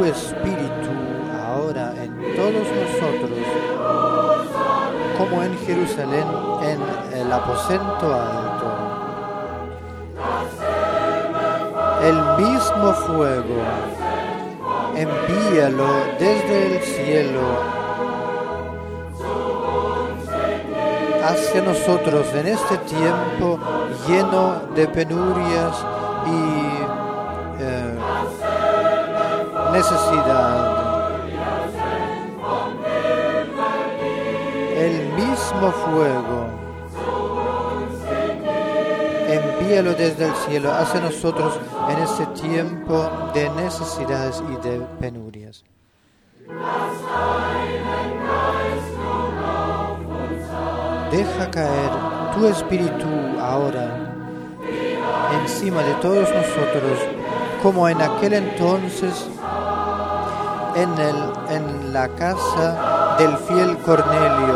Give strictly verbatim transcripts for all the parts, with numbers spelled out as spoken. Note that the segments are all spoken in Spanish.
tu Espíritu ahora en todos nosotros, como en Jerusalén, en el aposento alto. El mismo fuego, envíalo desde el cielo hacia nosotros en este tiempo lleno de penurias y eh, necesidad. El mismo fuego, envíalo desde el cielo hacia nosotros en este tiempo de necesidades y de penurias. Deja caer tu Espíritu ahora encima de todos nosotros, como en aquel entonces en, el, en la casa del fiel Cornelio.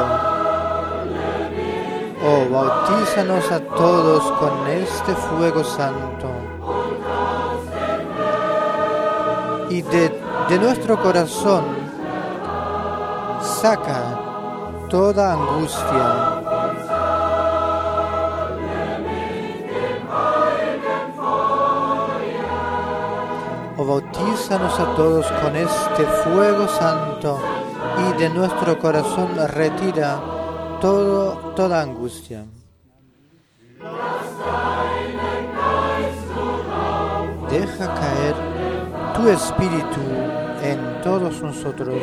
Oh, bautízanos a todos con este fuego santo. Y de, de nuestro corazón saca toda angustia. O bautízanos a todos con este fuego santo y de nuestro corazón retira todo, toda angustia. Deja caer tu Espíritu en todos nosotros,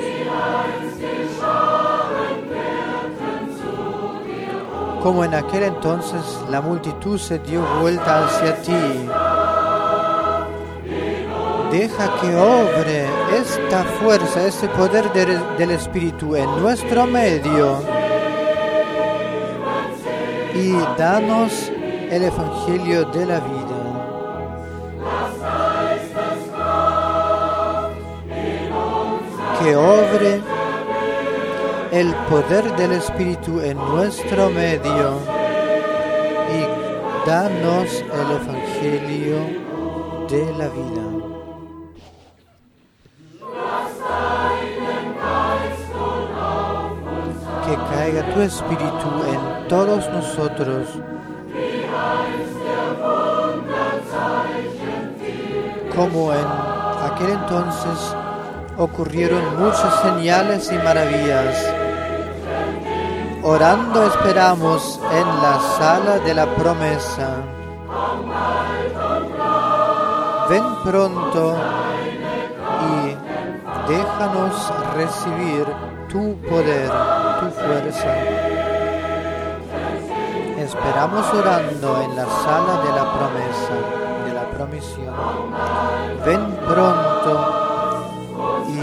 como en aquel entonces la multitud se dio vuelta hacia ti. Deja que obre esta fuerza, este poder de, del Espíritu en nuestro medio y danos el Evangelio de la vida. Que obre el poder del Espíritu en nuestro medio y danos el Evangelio de la vida. Que caiga tu Espíritu en todos nosotros, como en aquel entonces ocurrieron muchas señales y maravillas. Orando esperamos en la sala de la promesa. Ven pronto y déjanos recibir tu poder, tu fuerza. Esperamos orando en la sala de la promesa, de la promisión. Ven pronto y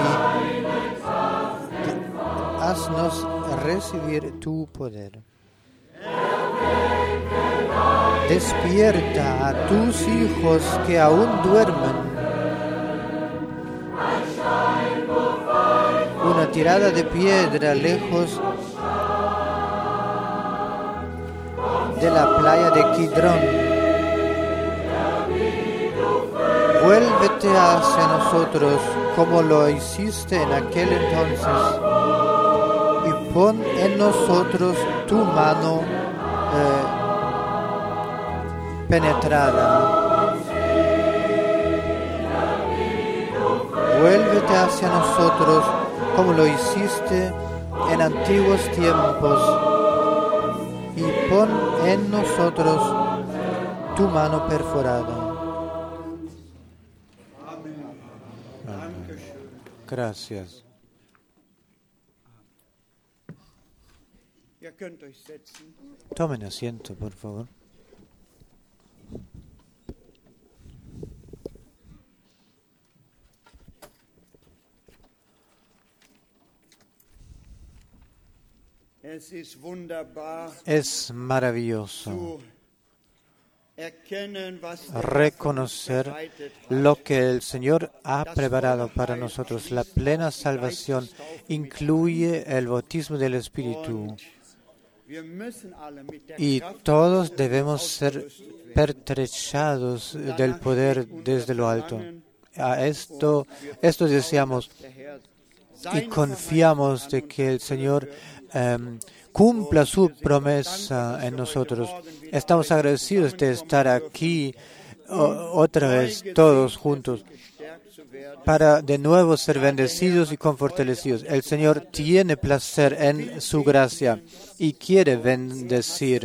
haznos recibir tu poder. Despierta a tus hijos que aún duermen. Una tirada de piedra lejos de la playa de Kidrón. Vuélvete hacia nosotros como lo hiciste en aquel entonces y pon en nosotros tu mano eh, penetrada. Vuélvete hacia nosotros como lo hiciste en antiguos tiempos y pon en nosotros tu mano perforada. Gracias. Tomen asiento, por favor. Es maravilloso reconocer lo que el Señor ha preparado para nosotros. La plena salvación incluye el bautismo del Espíritu y todos debemos ser pertrechados del poder desde lo alto. a esto, esto deseamos y confiamos de que el Señor um, cumpla su promesa en nosotros. Estamos agradecidos de estar aquí o, otra vez todos juntos para de nuevo ser bendecidos y fortalecidos. El Señor tiene placer en su gracia y quiere bendecir.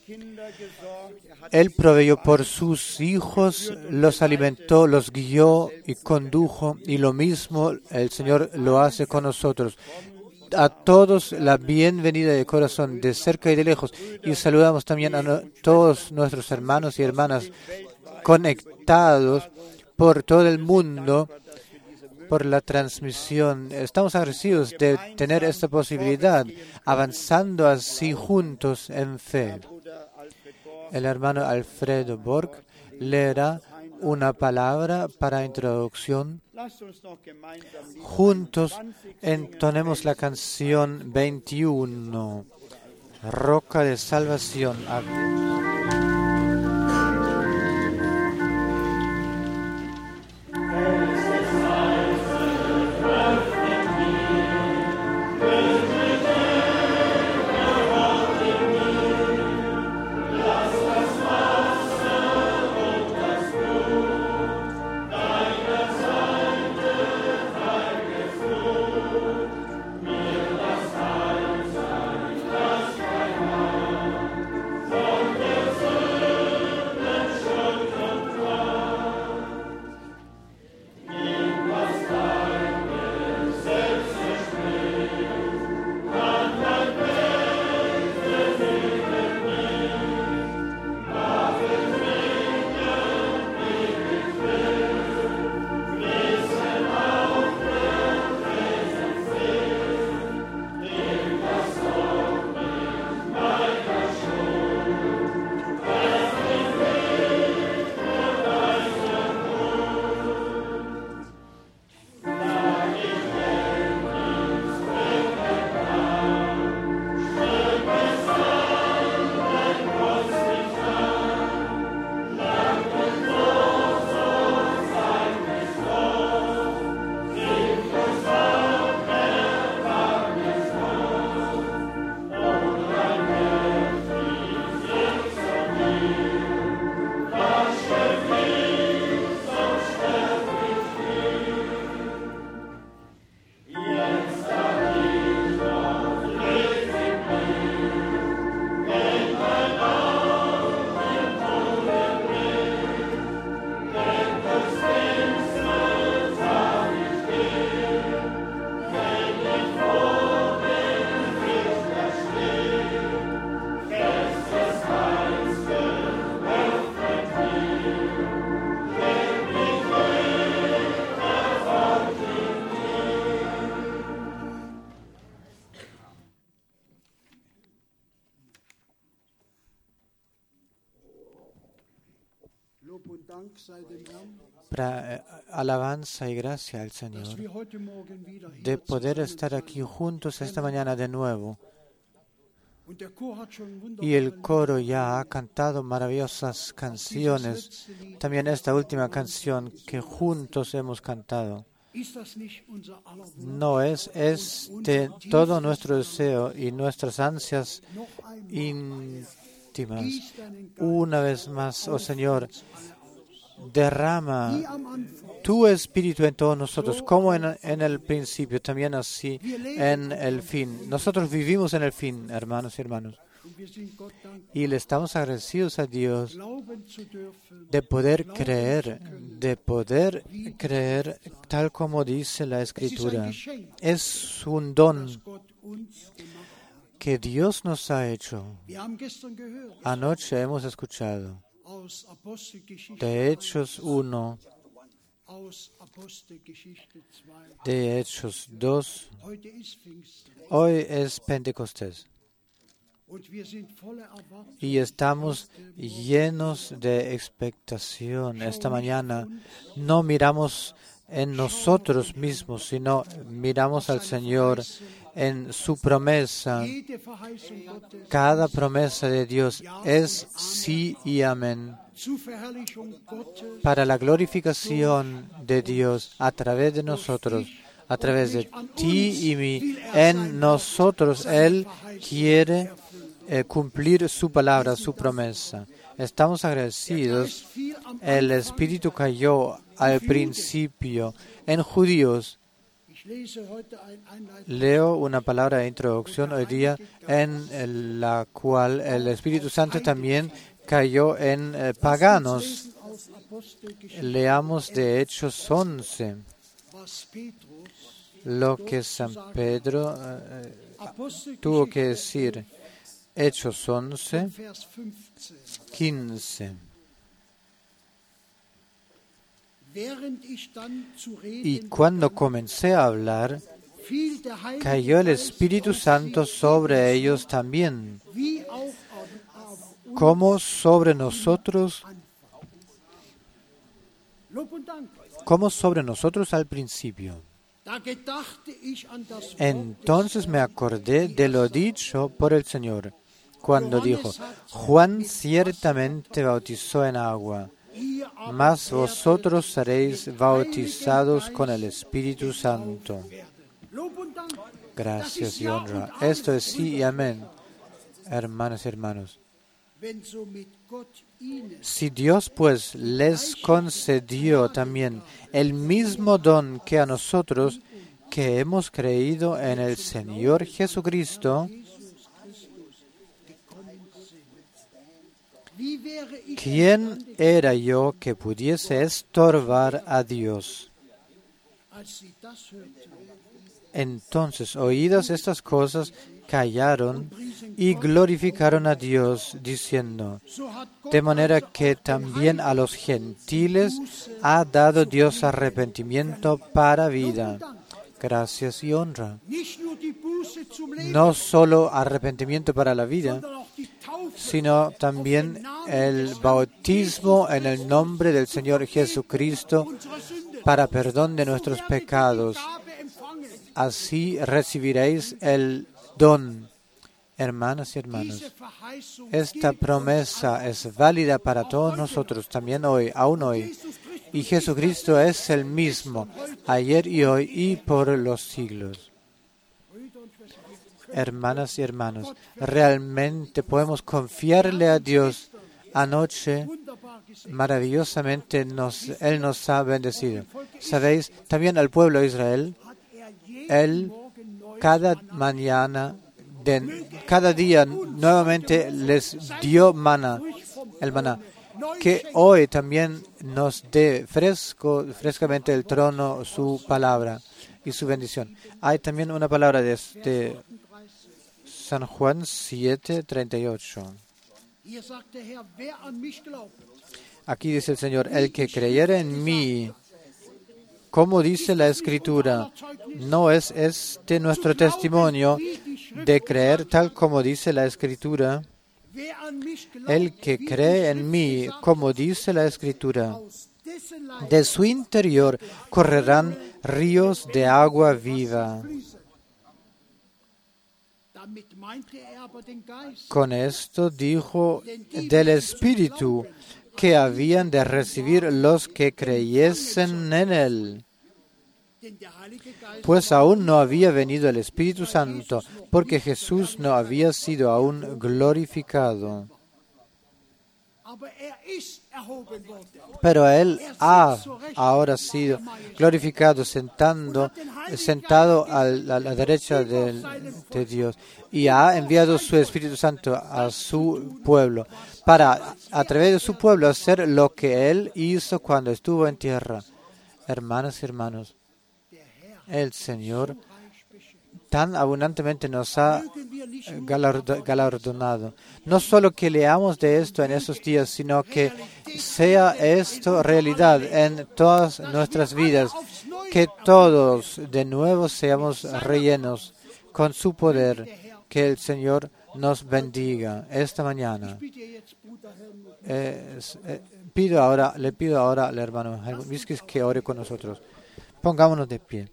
Él proveyó por sus hijos, los alimentó, los guió y condujo, y lo mismo el Señor lo hace con nosotros. A todos la bienvenida de corazón, de cerca y de lejos, y saludamos también a no, todos nuestros hermanos y hermanas conectados por todo el mundo, por la transmisión. Estamos agradecidos de tener esta posibilidad, avanzando así juntos en fe. El hermano Alfredo Borg leerá una palabra para introducción. Juntos entonemos la canción veintiuno, Roca de Salvación. Para eh, alabanza y gracia al Señor de poder estar aquí juntos esta mañana de nuevo. Y el coro ya ha cantado maravillosas canciones. También esta última canción que juntos hemos cantado. No es este todo nuestro deseo y nuestras ansias íntimas. Una vez más, oh Señor, derrama tu espíritu en todos nosotros, como en, en el principio, también así en el fin. Nosotros vivimos en el fin, hermanos y hermanos. Y le estamos agradecidos a Dios de poder creer, de poder creer tal como dice la Escritura. Es un don que Dios nos ha hecho. Anoche hemos escuchado de Hechos uno, de Hechos dos. Hoy es Pentecostés. Y estamos llenos de expectación. Esta mañana no miramos en nosotros mismos, sino miramos al Señor en su promesa. Cada promesa de Dios es sí y amén. para la glorificación de Dios a través de nosotros, a través de ti y mí. En nosotros Él quiere eh, cumplir su palabra, su promesa. Estamos agradecidos. El Espíritu cayó al principio en judíos. Leo una palabra de introducción hoy día en la cual el Espíritu Santo también cayó en eh, paganos. Leamos de Hechos once, lo que San Pedro eh, tuvo que decir. Hechos once, quince. Y cuando comencé a hablar, cayó el Espíritu Santo sobre ellos también, como sobre nosotros, como sobre nosotros al principio. Entonces me acordé de lo dicho por el Señor, cuando dijo: Juan ciertamente bautizó en agua, mas vosotros seréis bautizados con el Espíritu Santo. Gracias y honra. Esto es sí y amén, hermanas y hermanos. Si Dios pues les concedió también el mismo don que a nosotros, que hemos creído en el Señor Jesucristo, ¿quién era yo que pudiese estorbar a Dios? Entonces, oídas estas cosas, callaron y glorificaron a Dios, diciendo: de manera que también a los gentiles ha dado Dios arrepentimiento para vida. Gracias y honra. No solo arrepentimiento para la vida, sino también el bautismo en el nombre del Señor Jesucristo para perdón de nuestros pecados. Así recibiréis el don. Hermanas y hermanos, esta promesa es válida para todos nosotros, también hoy, aún hoy. Y Jesucristo es el mismo, ayer y hoy y por los siglos. Hermanas y hermanos, realmente podemos confiarle a Dios. Anoche, maravillosamente, nos, Él nos ha bendecido. ¿Sabéis? También al pueblo de Israel, Él cada mañana, de, cada día nuevamente les dio maná, el maná, que hoy también nos dé fresco, frescamente el trono, su palabra y su bendición. Hay también una palabra de, de San Juan siete, treinta y ocho. Aquí dice el Señor: el que creyere en mí, como dice la Escritura, ¿no es este nuestro testimonio de creer tal como dice la Escritura? El que cree en mí, como dice la Escritura, de su interior correrán ríos de agua viva. Con esto dijo del Espíritu que habían de recibir los que creyesen en Él, pues aún no había venido el Espíritu Santo, porque Jesús no había sido aún glorificado. Pero Él ha ahora sido glorificado sentando, sentado a la, a la derecha de, de Dios, y ha enviado su Espíritu Santo a su pueblo, para a través de su pueblo hacer lo que Él hizo cuando estuvo en tierra. Hermanas y hermanos, el Señor tan abundantemente nos ha galardonado. No solo que leamos de esto en esos días, sino que sea esto realidad en todas nuestras vidas, que todos de nuevo seamos rellenos con su poder. Que el Señor nos bendiga esta mañana. Eh, eh, pido ahora, le pido ahora al hermano Helmut Miskis que ore con nosotros. Pongámonos de pie.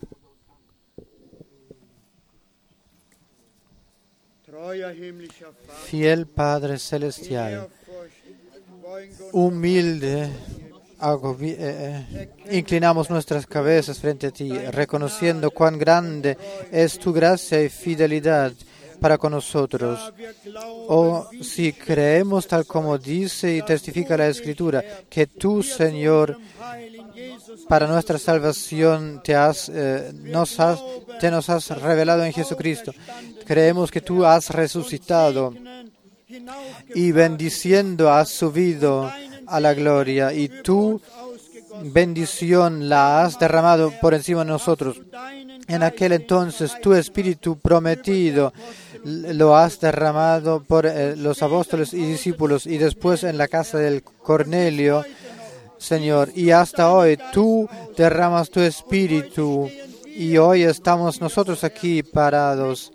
Treuer himmlischer Vater, Fiel Padre Celestial, humilde, agobi- eh, inclinamos nuestras cabezas frente a ti, reconociendo cuán grande es tu gracia y fidelidad para con nosotros. Oh, si creemos tal como dice y testifica la Escritura, que tú, Señor, para nuestra salvación te, has, eh, nos has, te nos has revelado en Jesucristo. Creemos que tú has resucitado y bendiciendo has subido a la gloria y tu bendición la has derramado por encima de nosotros. En aquel entonces tu Espíritu prometido lo has derramado por eh, los apóstoles y discípulos y después en la casa del Cornelio, Señor. Y hasta hoy tú derramas tu Espíritu y hoy estamos nosotros aquí parados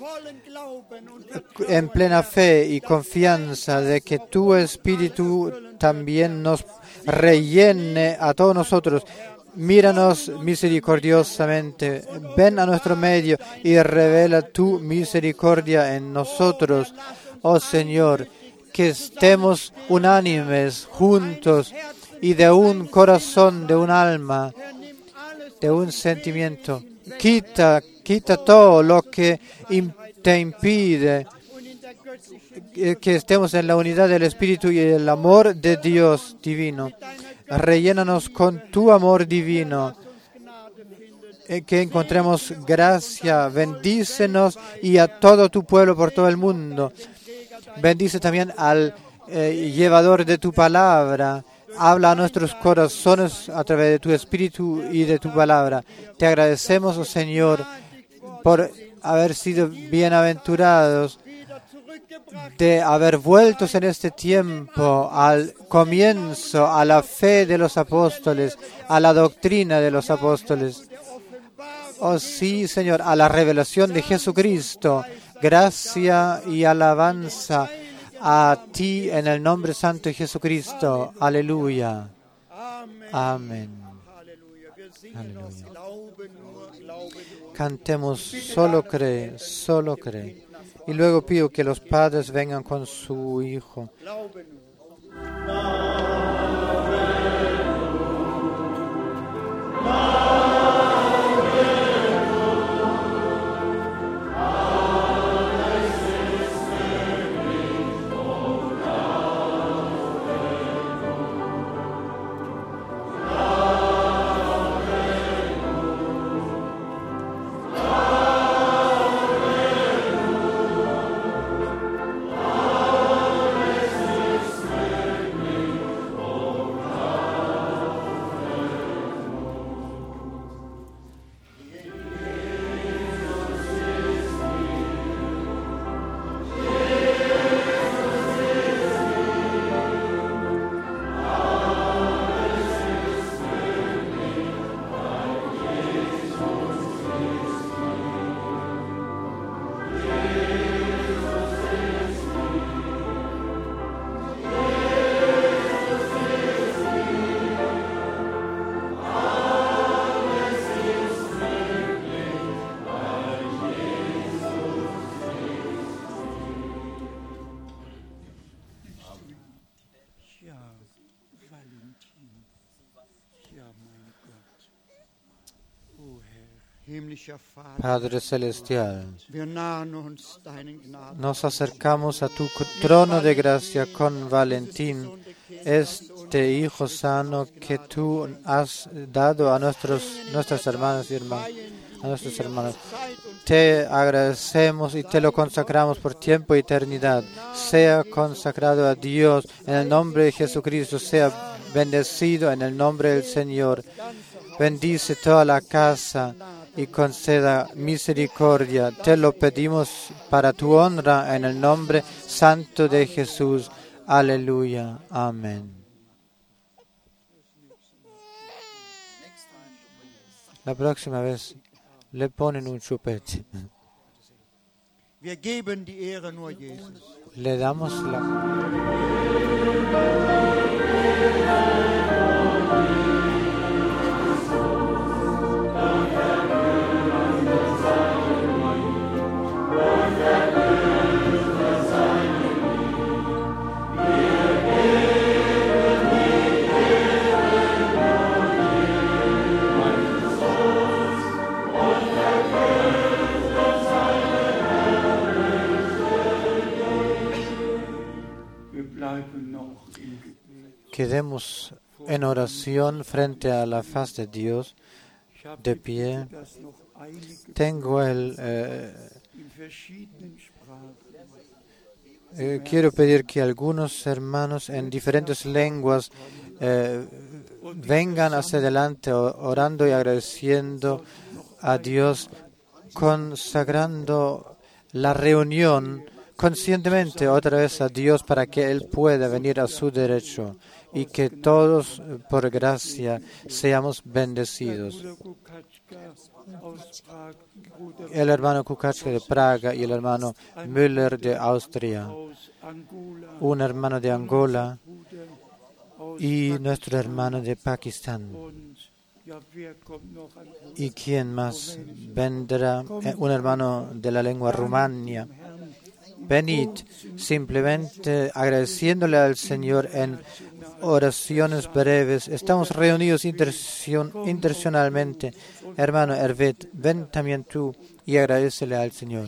en plena fe y confianza de que tu Espíritu también nos rellene a todos nosotros. Míranos misericordiosamente, ven a nuestro medio y revela tu misericordia en nosotros. Oh Señor, que estemos unánimes, juntos y de un corazón, de un alma, de un sentimiento. Quita, quita todo lo que te impide que estemos en la unidad del Espíritu y el amor de Dios divino. Rellénanos con tu amor divino, que encontremos gracia. Bendícenos y a todo tu pueblo por todo el mundo. Bendice también al eh, llevador de tu palabra. Habla a nuestros corazones a través de tu Espíritu y de tu palabra. Te agradecemos, oh Señor, por haber sido bienaventurados, de haber vuelto en este tiempo al comienzo, a la fe de los apóstoles, a la doctrina de los apóstoles. Oh sí, Señor, a la revelación de Jesucristo. Gracia y alabanza a ti en el nombre santo de Jesucristo. Aleluya. Amén. Aleluya. Cantemos, solo cree, solo cree. Y luego pido que los padres vengan con su hijo. Padre Celestial, nos acercamos a tu trono de gracia con Valentín, este hijo sano que tú has dado a nuestros, nuestras hermanas y hermanos, a nuestros hermanos. Te agradecemos y te lo consacramos por tiempo y eternidad. Sea consagrado a Dios en el nombre de Jesucristo, sea bendecido en el nombre del Señor. Bendice toda la casa y conceda misericordia. Te lo pedimos para tu honra en el nombre santo de Jesús. Aleluya. Amén. La próxima vez le ponen un chupete. Le damos la... Quedemos en oración frente a la faz de Dios, de pie. Tengo el... Eh, eh, quiero pedir que algunos hermanos en diferentes lenguas eh, vengan hacia adelante orando y agradeciendo a Dios, consagrando la reunión conscientemente otra vez a Dios para que Él pueda venir a su derecho y que todos, por gracia, seamos bendecidos. El hermano Kukachka de Praga y el hermano Müller de Austria, un hermano de Angola y nuestro hermano de Pakistán. ¿Y quién más vendrá? Un hermano de la lengua rumania. Venid, simplemente agradeciéndole al Señor en oraciones breves. Estamos reunidos intencionalmente. Hermano Hervet, ven también tú y agradecele al Señor.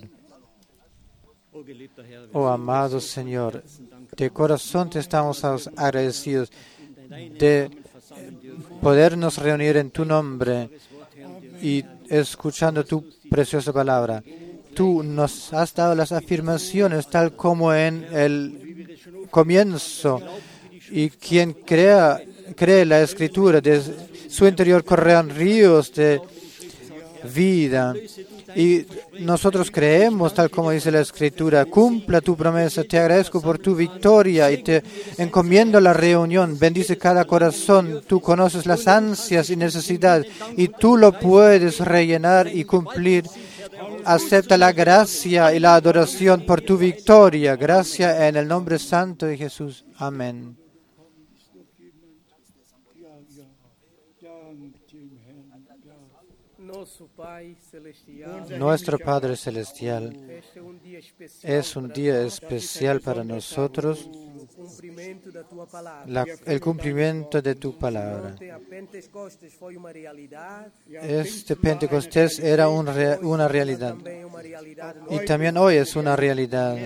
Oh amado Señor, de corazón te estamos agradecidos de podernos reunir en tu nombre y escuchando tu preciosa palabra. Tú nos has dado las afirmaciones tal como en el comienzo, y quien crea, cree la Escritura, de su interior correrán ríos de vida. Y nosotros creemos, tal como dice la Escritura, cumpla tu promesa. Te agradezco por tu victoria y te encomiendo la reunión. Bendice cada corazón. Tú conoces las ansias y necesidades y tú lo puedes rellenar y cumplir. Acepta la gracia y la adoración por tu victoria. Gracia en el nombre santo de Jesús. Amén. Nuestro Padre Celestial, es un día especial para nosotros, la, el cumplimiento de tu palabra. Este Pentecostés era un rea, una realidad y también hoy es una realidad.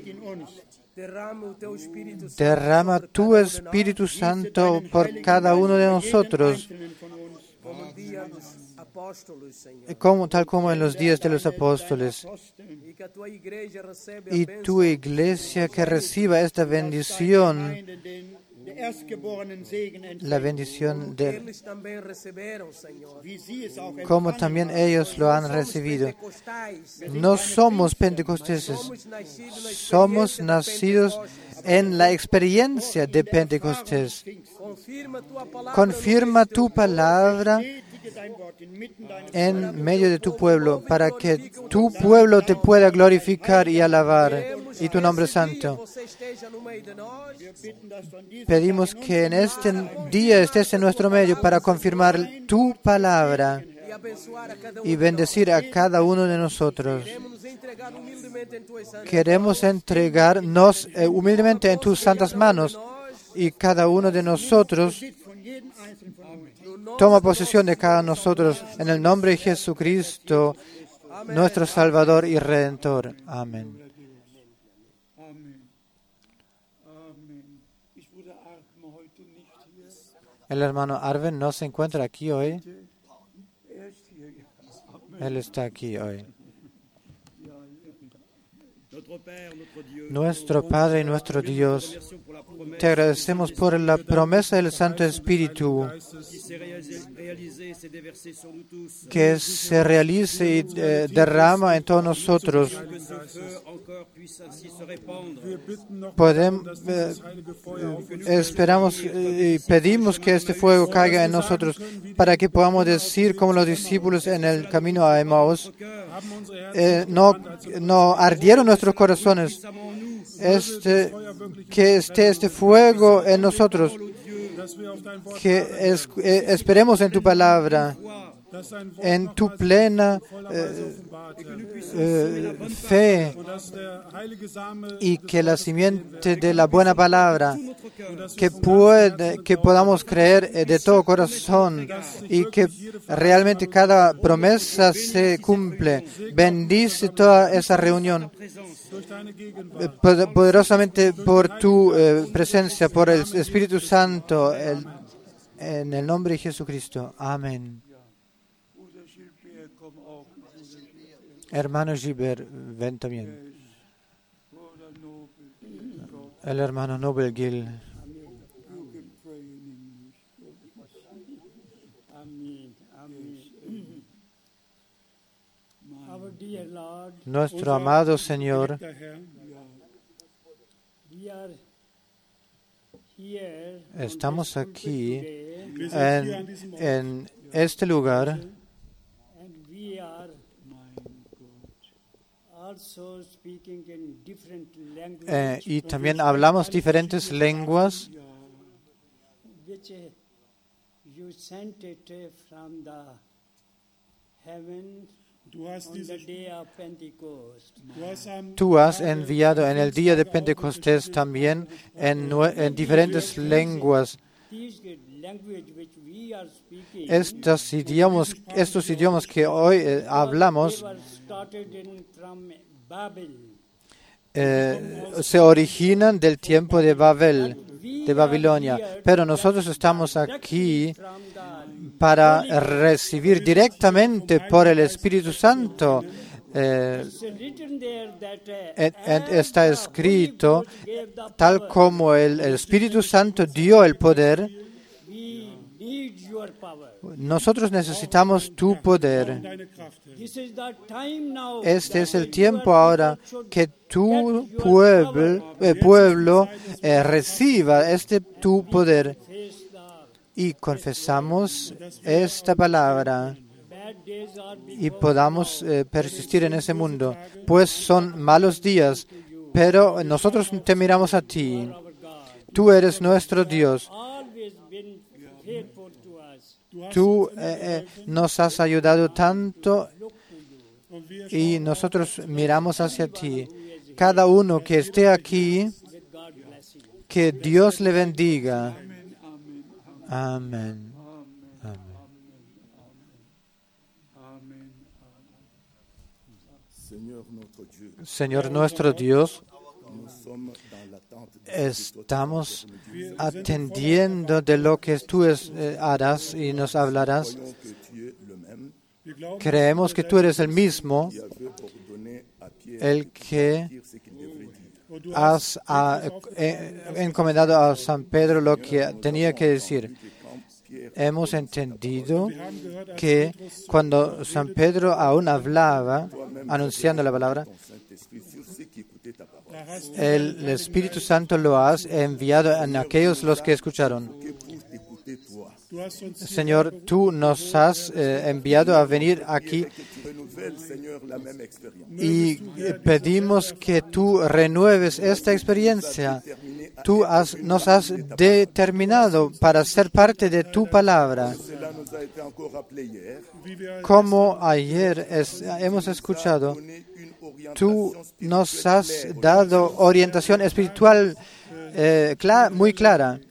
Derrama tu Espíritu Santo por cada uno de nosotros, como, tal como en los días de los apóstoles. Y tu iglesia que reciba esta bendición, la bendición de, como también ellos lo han recibido. No somos pentecosteses, somos nacidos en la experiencia de Pentecostés. Confirma tu palabra en medio de tu pueblo, para que tu pueblo te pueda glorificar y alabar, y tu nombre santo. Pedimos que en este día estés en nuestro medio para confirmar tu palabra y bendecir a cada uno de nosotros. Queremos entregarnos eh, humildemente en tus santas manos, y cada uno de nosotros toma posesión de cada nosotros en el nombre de Jesucristo, nuestro Salvador y Redentor. Amén. El hermano Arven no se encuentra aquí hoy. Él está aquí hoy. Nuestro Padre y nuestro Dios, te agradecemos por la promesa del Santo Espíritu que se realice y eh, derrama en todos nosotros. Podemos, eh, esperamos y eh, pedimos que este fuego caiga en nosotros para que podamos decir como los discípulos en el camino a Emmaus, eh, no, no ardieron nuestros corazones, este, que esté este fuego en nosotros, que es, eh, esperemos en tu palabra en tu plena eh, eh, fe, y que la simiente de la buena palabra, que, puede, que podamos creer de todo corazón y que realmente cada promesa se cumple. Bendice toda esa reunión poderosamente por tu eh, presencia, por el Espíritu Santo, el, en el nombre de Jesucristo. Amén. Hermano Gilbert, ven también. El hermano Nobel Gil. Nuestro amado Señor, estamos aquí en, en este lugar eh, y también hablamos diferentes lenguas Tú has enviado en el día de Pentecostés también en, en diferentes lenguas. Estos idiomas, estos idiomas que hoy eh, hablamos eh, se originan del tiempo de Babel, de Babilonia, pero nosotros estamos aquí para recibir directamente por el Espíritu Santo. Eh, está escrito, tal como el, el Espíritu Santo dio el poder, nosotros necesitamos tu poder. Este es el tiempo ahora que tu pueblo, eh, pueblo eh, reciba este tu poder. Y confesamos esta palabra y podamos eh, persistir en ese mundo. Pues son malos días, pero nosotros te miramos a ti. Tú eres nuestro Dios. Tú eh, eh, nos has ayudado tanto y nosotros miramos hacia ti. Cada uno que esté aquí, que Dios le bendiga. Amén. Amén. Señor nuestro Dios, estamos atendiendo de lo que tú es, eh, harás y nos hablarás. Creemos que tú eres el mismo, el que has a, eh, encomendado a San Pedro lo que tenía que decir. Hemos entendido que cuando San Pedro aún hablaba, anunciando la palabra, el Espíritu Santo lo has enviado a aquellos los que escucharon. Señor, tú nos has eh, enviado a venir aquí y pedimos que tú renueves esta experiencia. Tú has, nos has determinado para ser parte de tu palabra. Como ayer es, hemos escuchado, tú nos has dado orientación espiritual eh, clara, muy clara.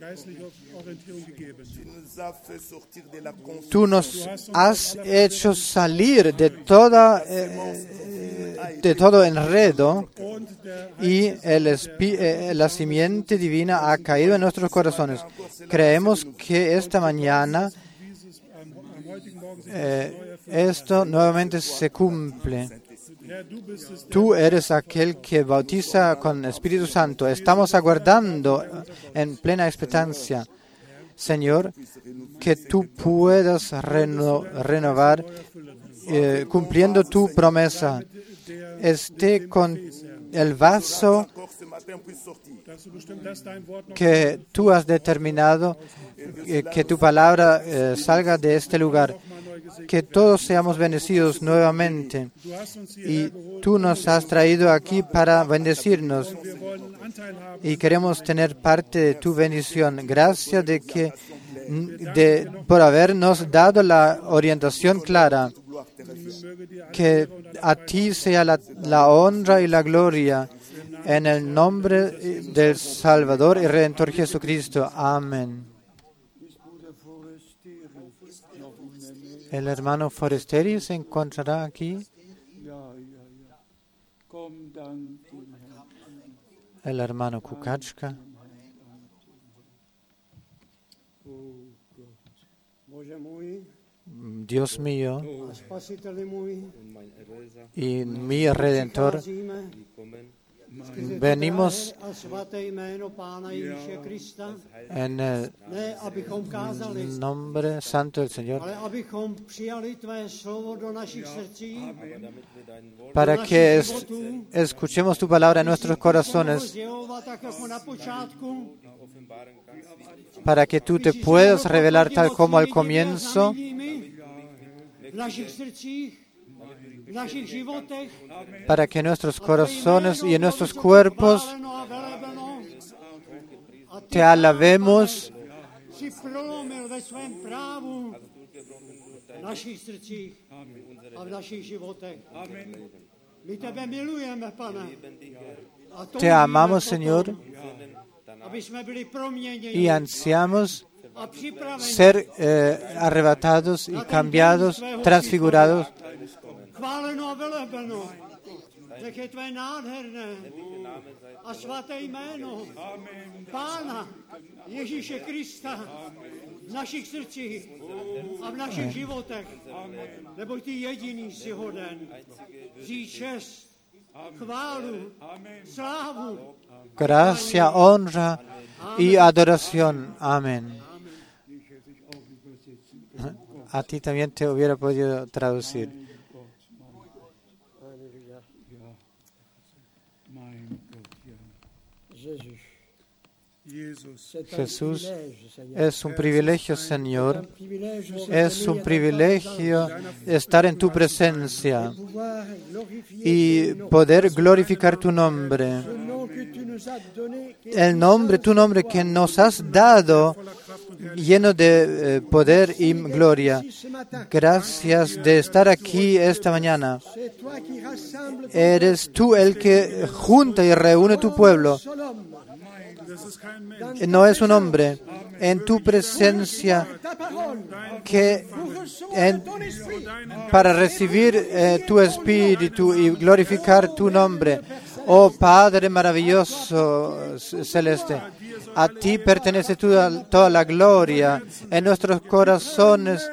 Tú nos has hecho salir de toda eh, de todo enredo y el espi- eh, la simiente divina ha caído en nuestros corazones. Creemos que esta mañana eh, esto nuevamente se cumple. Tú eres aquel que bautiza con Espíritu Santo. Estamos aguardando en plena expectancia, Señor, que tú puedas reno, renovar eh, cumpliendo tu promesa. Esté con el vaso que tú has determinado, eh, que tu palabra eh, salga de este lugar. Que todos seamos bendecidos nuevamente. Y tú nos has traído aquí para bendecirnos. Y queremos tener parte de tu bendición. Gracias de que de, por habernos dado la orientación clara. Que a ti sea la, la honra y la gloria en el nombre del Salvador y Redentor Jesucristo. Amén. El hermano Foresteri se encontrará aquí. El hermano Kukachka. Dios mío y mi Redentor, venimos en el nombre santo del Señor para que es, escuchemos tu palabra en nuestros corazones, para que tú te puedas revelar tal como al comienzo para que nuestros corazones y en nuestros cuerpos te alabemos Te amamos, Señor, y ansiamos ser eh, arrebatados y cambiados, transfigurados. Nech je tvé nádherné a svaté jméno Pána Ježíše Krista v našich srdcích a v našich životech, neboť ty jediný jsi hoden vzít čest, chválu, slávu. Gracia, honra y adoración. Amén. A ti también te hubiera podido traducir. Jesús, es un privilegio, Señor, es un privilegio estar en tu presencia y poder glorificar tu nombre. El nombre, tu nombre que nos has dado, lleno de eh, poder y gloria. Gracias de estar aquí esta mañana. Eres tú el que junta y reúne tu pueblo. No es un hombre en tu presencia que en, para recibir eh, tu espíritu y glorificar tu nombre. Oh Padre maravilloso celeste, a ti pertenece toda, toda la gloria en nuestros corazones.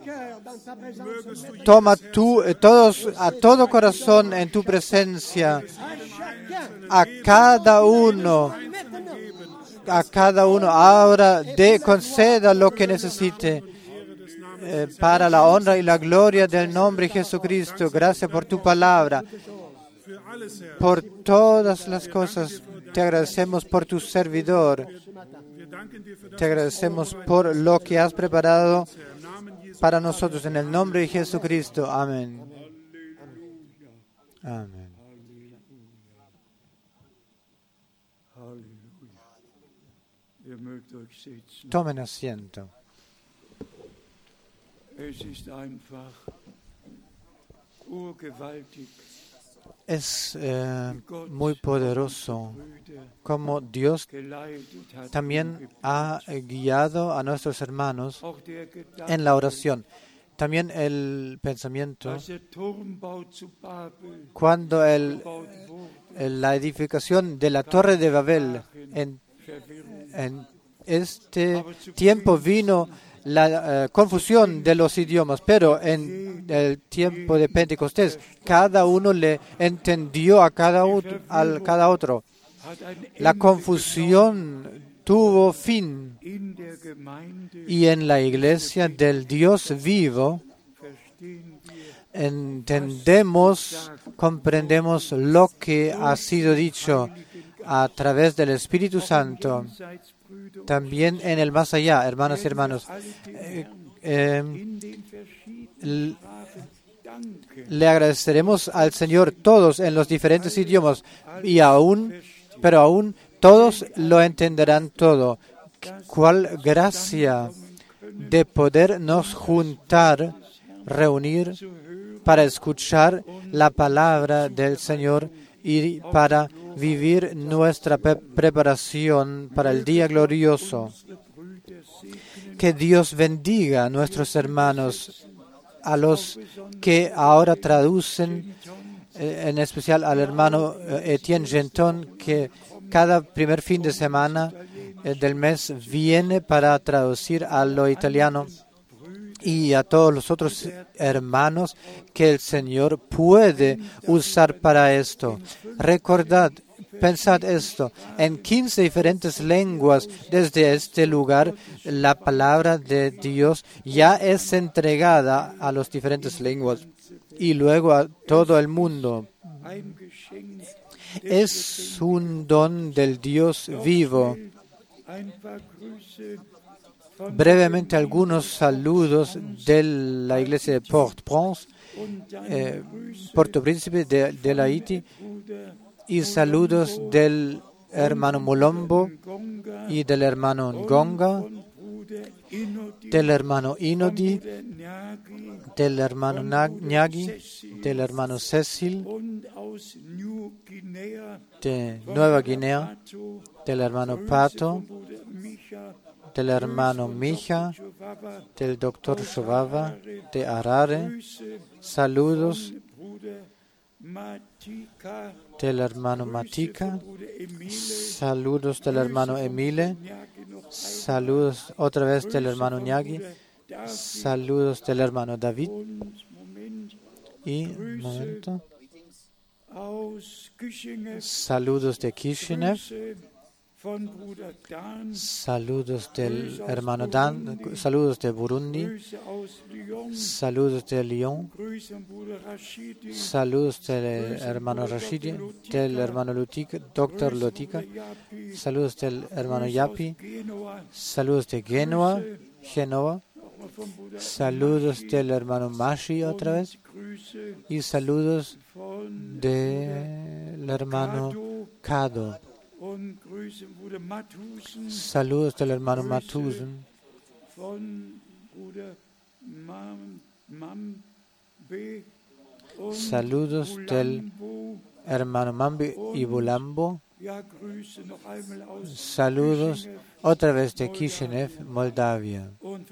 Toma tú eh, todos a todo corazón en tu presencia, a cada uno. A cada uno ahora de conceda lo que necesite eh, para la honra y la gloria del nombre de Jesucristo. Gracias por tu palabra, por todas las cosas. Te agradecemos por tu servidor. Te agradecemos por lo que has preparado para nosotros en el nombre de Jesucristo. Amén. Amén. Tomen asiento. Es eh, muy poderoso como Dios también ha guiado a nuestros hermanos en la oración. También el pensamiento, cuando el, el, la edificación de la Torre de Babel, en, en este tiempo vino la uh, confusión de los idiomas, pero en el tiempo de Pentecostés cada uno le entendió a cada, ut- a cada otro. La confusión tuvo fin y en la iglesia del Dios vivo entendemos, comprendemos lo que ha sido dicho a través del Espíritu Santo. También en el más allá, hermanos y hermanos, eh, eh, le agradeceremos al Señor todos en los diferentes idiomas y aún, pero aún todos lo entenderán todo. ¿Cuál gracia de podernos juntar, reunir para escuchar la palabra del Señor y para vivir nuestra pre- preparación para el día glorioso. Que Dios bendiga a nuestros hermanos, a los que ahora traducen, eh, en especial al hermano eh, Etienne Genton, que cada primer fin de semana eh, del mes viene para traducir a lo italiano, y a todos los otros hermanos que el Señor puede usar para esto. Recordad, pensad esto, en quince diferentes lenguas desde este lugar, la palabra de Dios ya es entregada a las diferentes lenguas y luego a todo el mundo. Es un don del Dios vivo. Brevemente algunos saludos de la iglesia de Port-Prince, eh, Puerto Príncipe de, de la Haití, y saludos del hermano Mulombo y del hermano Ngonga, del hermano Inodi, del hermano Nyagi, del hermano Cecil, de Nueva Guinea, del hermano Pato, del hermano Mija, del doctor Shovava, de Harare, saludos del hermano Matika, saludos del hermano Emile, saludos otra vez del hermano Nyagi, saludos del hermano David y, un momento, saludos de Kishinev, saludos del hermano Dan, saludos de Burundi, saludos de Lyon, saludos del hermano Rashidi, del hermano Lutika, doctor Lutika, saludos del hermano Yapi, saludos de Genoa, Genoa, saludos del hermano Mashi otra vez, y saludos del hermano Kado. Saludos del hermano Matusen. Saludos del hermano Mambi y Bulambo. Saludos otra vez de Kishinev, Moldavia.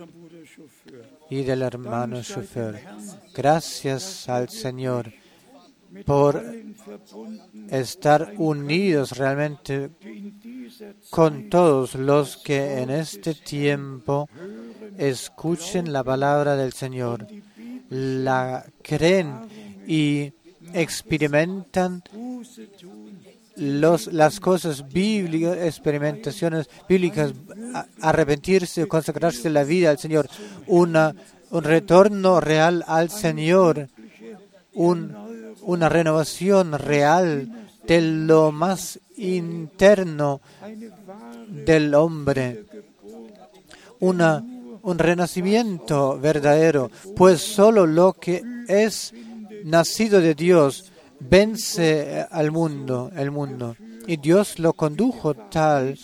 Y del hermano Chauffeur. Gracias al Señor por estar unidos realmente con todos los que en este tiempo escuchen la palabra del Señor, la creen y experimentan los, las cosas bíblicas, experimentaciones bíblicas, a, arrepentirse, consagrarse la vida al Señor, una, un retorno real al Señor, un una renovación real de lo más interno del hombre, una, un renacimiento verdadero, pues solo lo que es nacido de Dios vence al mundo, el mundo. Y Dios lo condujo tal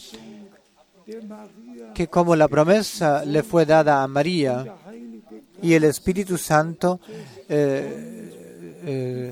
que como la promesa le fue dada a María y el Espíritu Santo eh, Eh,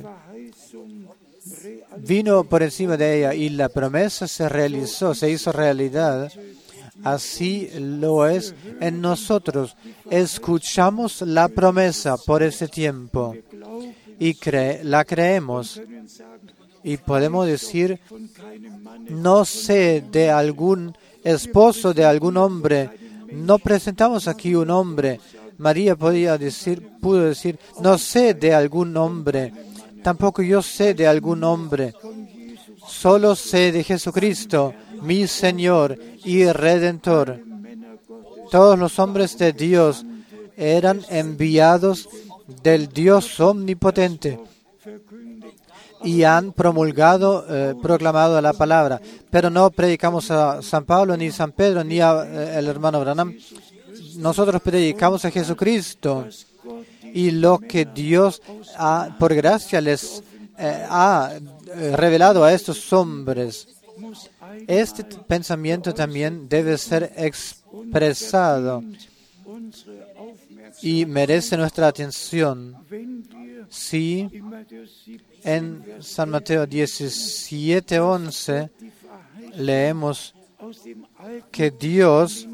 vino por encima de ella y la promesa se realizó, se hizo realidad. Así lo es en nosotros. Escuchamos la promesa por ese tiempo y cre- la creemos. Y podemos decir, no sé de algún esposo, de algún hombre, no presentamos aquí un hombre. María podía decir, pudo decir, no sé de algún hombre, tampoco yo sé de algún hombre, solo sé de Jesucristo, mi Señor y Redentor. Todos los hombres de Dios eran enviados del Dios omnipotente y han promulgado, eh, proclamado la palabra, pero no predicamos a San Pablo, ni San Pedro, ni al hermano Branham. Nosotros predicamos a Jesucristo y lo que Dios ha, por gracia les eh, ha revelado a estos hombres. Este pensamiento también debe ser expresado y merece nuestra atención. Si en San Mateo diecisiete once leemos que Dios,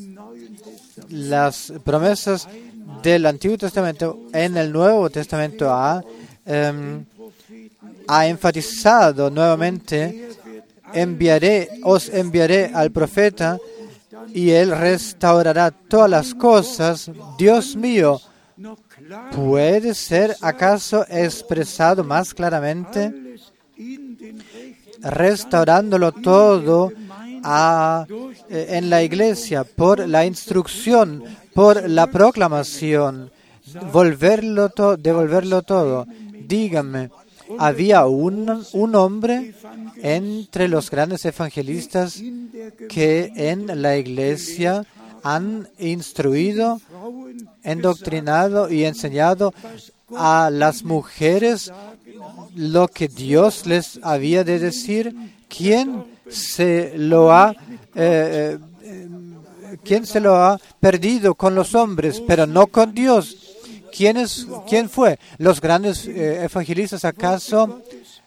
las promesas del Antiguo Testamento en el Nuevo Testamento ha, eh, ha enfatizado nuevamente: enviaré, os enviaré al profeta y él restaurará todas las cosas. Dios mío, ¿puede ser acaso expresado más claramente? Restaurándolo todo a, eh, en la iglesia, por la instrucción, por la proclamación, volverlo to- devolverlo todo. Díganme, había un, un hombre entre los grandes evangelistas que en la iglesia han instruido, endoctrinado y enseñado a las mujeres lo que Dios les había de decir. ¿Quién se lo ha eh, eh, quién se lo ha perdido con los hombres, pero no con Dios? ¿Quién es, quién fue? ¿Los grandes eh, evangelistas acaso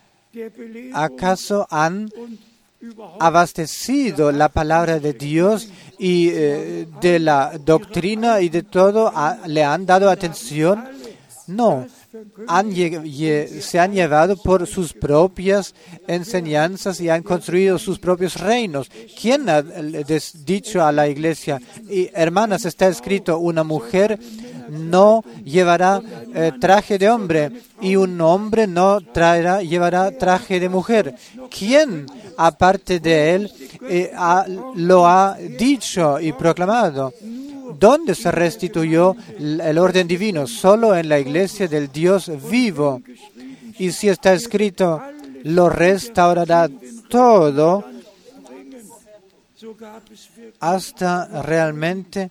acaso han abastecido la palabra de Dios y eh, de la doctrina y de todo? ¿A, le han dado atención? No. Han, se han llevado por sus propias enseñanzas y han construido sus propios reinos. ¿Quién ha dicho a la iglesia: y, hermanas, está escrito, una mujer no llevará eh, traje de hombre y un hombre no traerá, llevará traje de mujer? ¿Quién, aparte de él, eh, ha, lo ha dicho y proclamado? ¿Dónde se restituyó el orden divino? Solo en la iglesia del Dios vivo. Y si está escrito, lo restaurará todo, hasta realmente.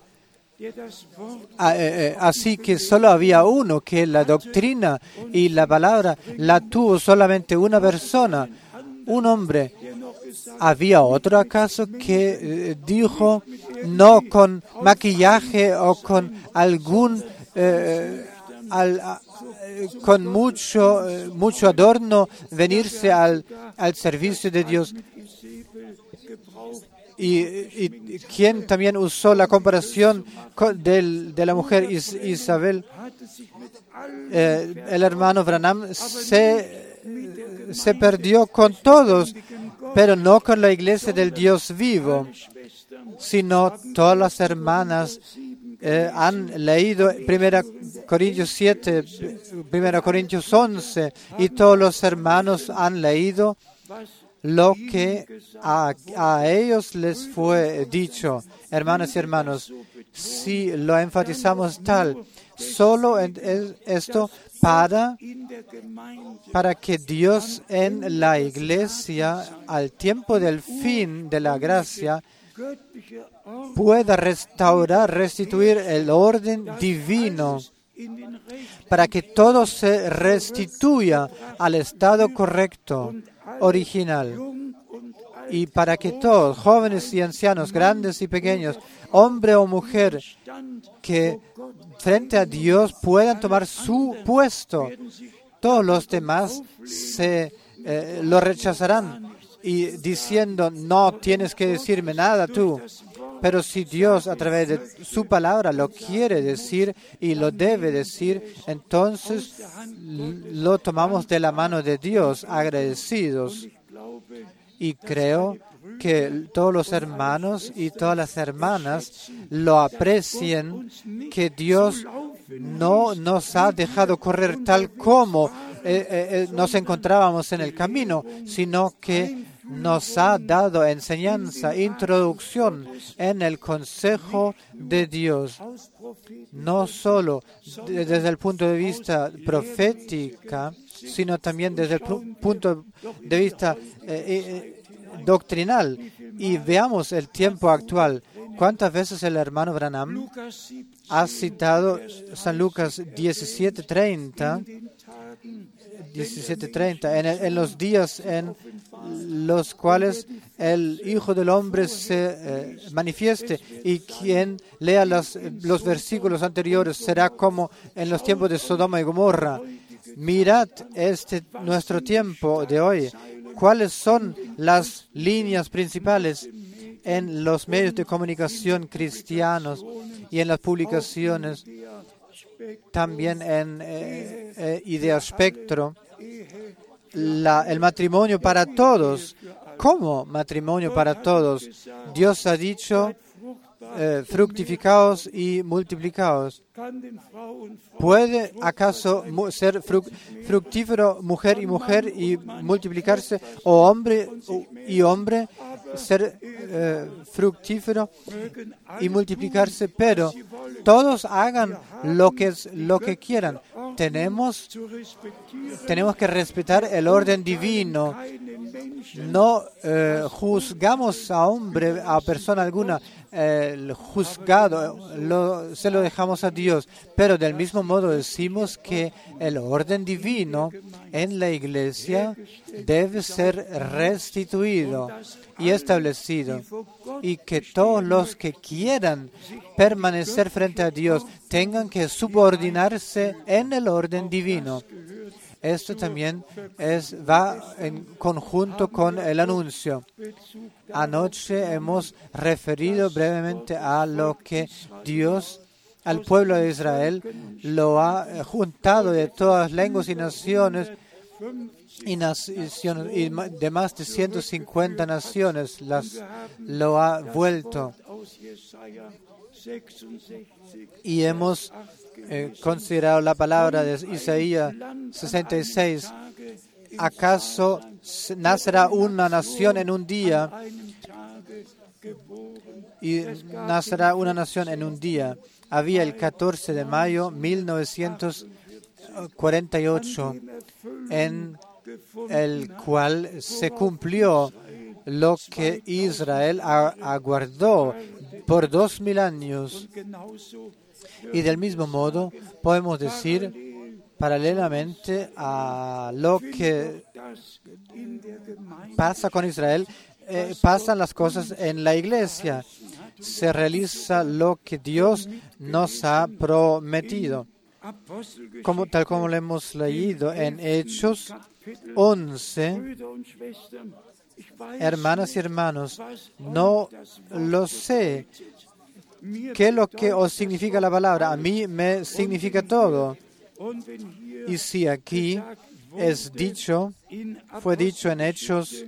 Así que solo había uno que la doctrina y la palabra la tuvo solamente una persona, un hombre. ¿Había otro acaso que eh, dijo, no con maquillaje o con algún, eh, al, a, con mucho, eh, mucho adorno, venirse al, al servicio de Dios? Y, y quien también usó la comparación con, del, de la mujer Is, Isabel, eh, el hermano Branham se, se perdió con todos, pero no con la iglesia del Dios vivo, sino todas las hermanas eh, han leído primera Corintios siete, primera Corintios once, y todos los hermanos han leído lo que a, a ellos les fue dicho. Hermanas y hermanos, si lo enfatizamos tal, solo en, en esto para, para que Dios en la iglesia, al tiempo del fin de la gracia, pueda restaurar, restituir el orden divino, para que todo se restituya al estado correcto, original, y para que todos, jóvenes y ancianos, grandes y pequeños, hombre o mujer, que frente a Dios puedan tomar su puesto. Todos los demás se eh, lo rechazarán y diciendo, no tienes que decirme nada tú. Pero si Dios a través de su palabra lo quiere decir y lo debe decir, entonces lo tomamos de la mano de Dios, agradecidos. Y creo que todos los hermanos y todas las hermanas lo aprecien, que Dios no nos ha dejado correr tal como eh, eh, nos encontrábamos en el camino, sino que nos ha dado enseñanza, introducción en el consejo de Dios, no solo desde el punto de vista profética, sino también desde el punto de vista eh, eh, doctrinal. Y veamos el tiempo actual. ¿Cuántas veces el hermano Branham ha citado San Lucas diecisiete treinta? diecisiete treinta, en, el, en los días en los cuales el Hijo del Hombre se eh, manifieste, y quien lea las, los versículos anteriores será como en los tiempos de Sodoma y Gomorra. Mirad este nuestro tiempo de hoy. ¿Cuáles son las líneas principales en los medios de comunicación cristianos y en las publicaciones, también en eh, eh, Idea Espectro? La, el matrimonio para todos. ¿Cómo matrimonio para todos? Dios ha dicho, eh, fructificaos y multiplicaos. ¿Puede acaso mu- ser fru- fructífero mujer y mujer y multiplicarse, o hombre y hombre ser eh, fructífero y multiplicarse? Pero todos hagan lo que, es, lo que quieran. Tenemos, tenemos que respetar el orden divino. No eh, juzgamos a hombre, a persona alguna. El juzgado lo, se lo dejamos a Dios. Pero del mismo modo decimos que el orden divino en la iglesia debe ser restituido y establecido, y que todos los que quieran permanecer frente a Dios tengan que subordinarse en el orden divino. Esto también es, va en conjunto con el anuncio. Anoche hemos referido brevemente a lo que Dios al pueblo de Israel lo ha juntado de todas lenguas y naciones, y, naciones, y de más de ciento cincuenta naciones las lo ha vuelto. Y hemos eh, considerado la palabra de Isaías sesenta y seis. ¿Acaso nacerá una nación en un día? Y nacerá una nación en un día. Había el catorce de mayo de mil novecientos cuarenta y ocho, en el cual se cumplió lo que Israel aguardó por dos mil años. Y del mismo modo podemos decir, paralelamente a lo que pasa con Israel, eh, pasan las cosas en la iglesia. Se realiza lo que Dios nos ha prometido. Como, tal como lo hemos leído en Hechos once, hermanas y hermanos, no lo sé. ¿Qué es lo que os significa la palabra? A mí me significa todo. Y si aquí es dicho, fue dicho en Hechos,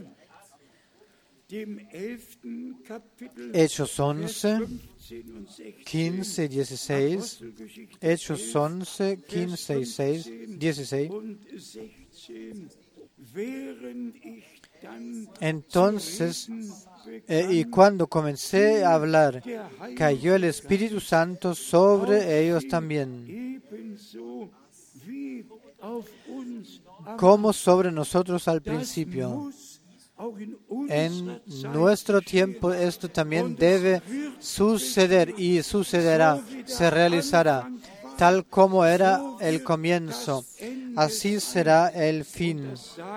Hechos once, quince y dieciséis, Hechos once, quince y seis, dieciséis. Entonces, eh, y cuando comencé a hablar, cayó el Espíritu Santo sobre ellos también, como sobre nosotros al principio. En nuestro tiempo esto también debe suceder, y sucederá, se realizará, tal como era el comienzo. Así será el fin.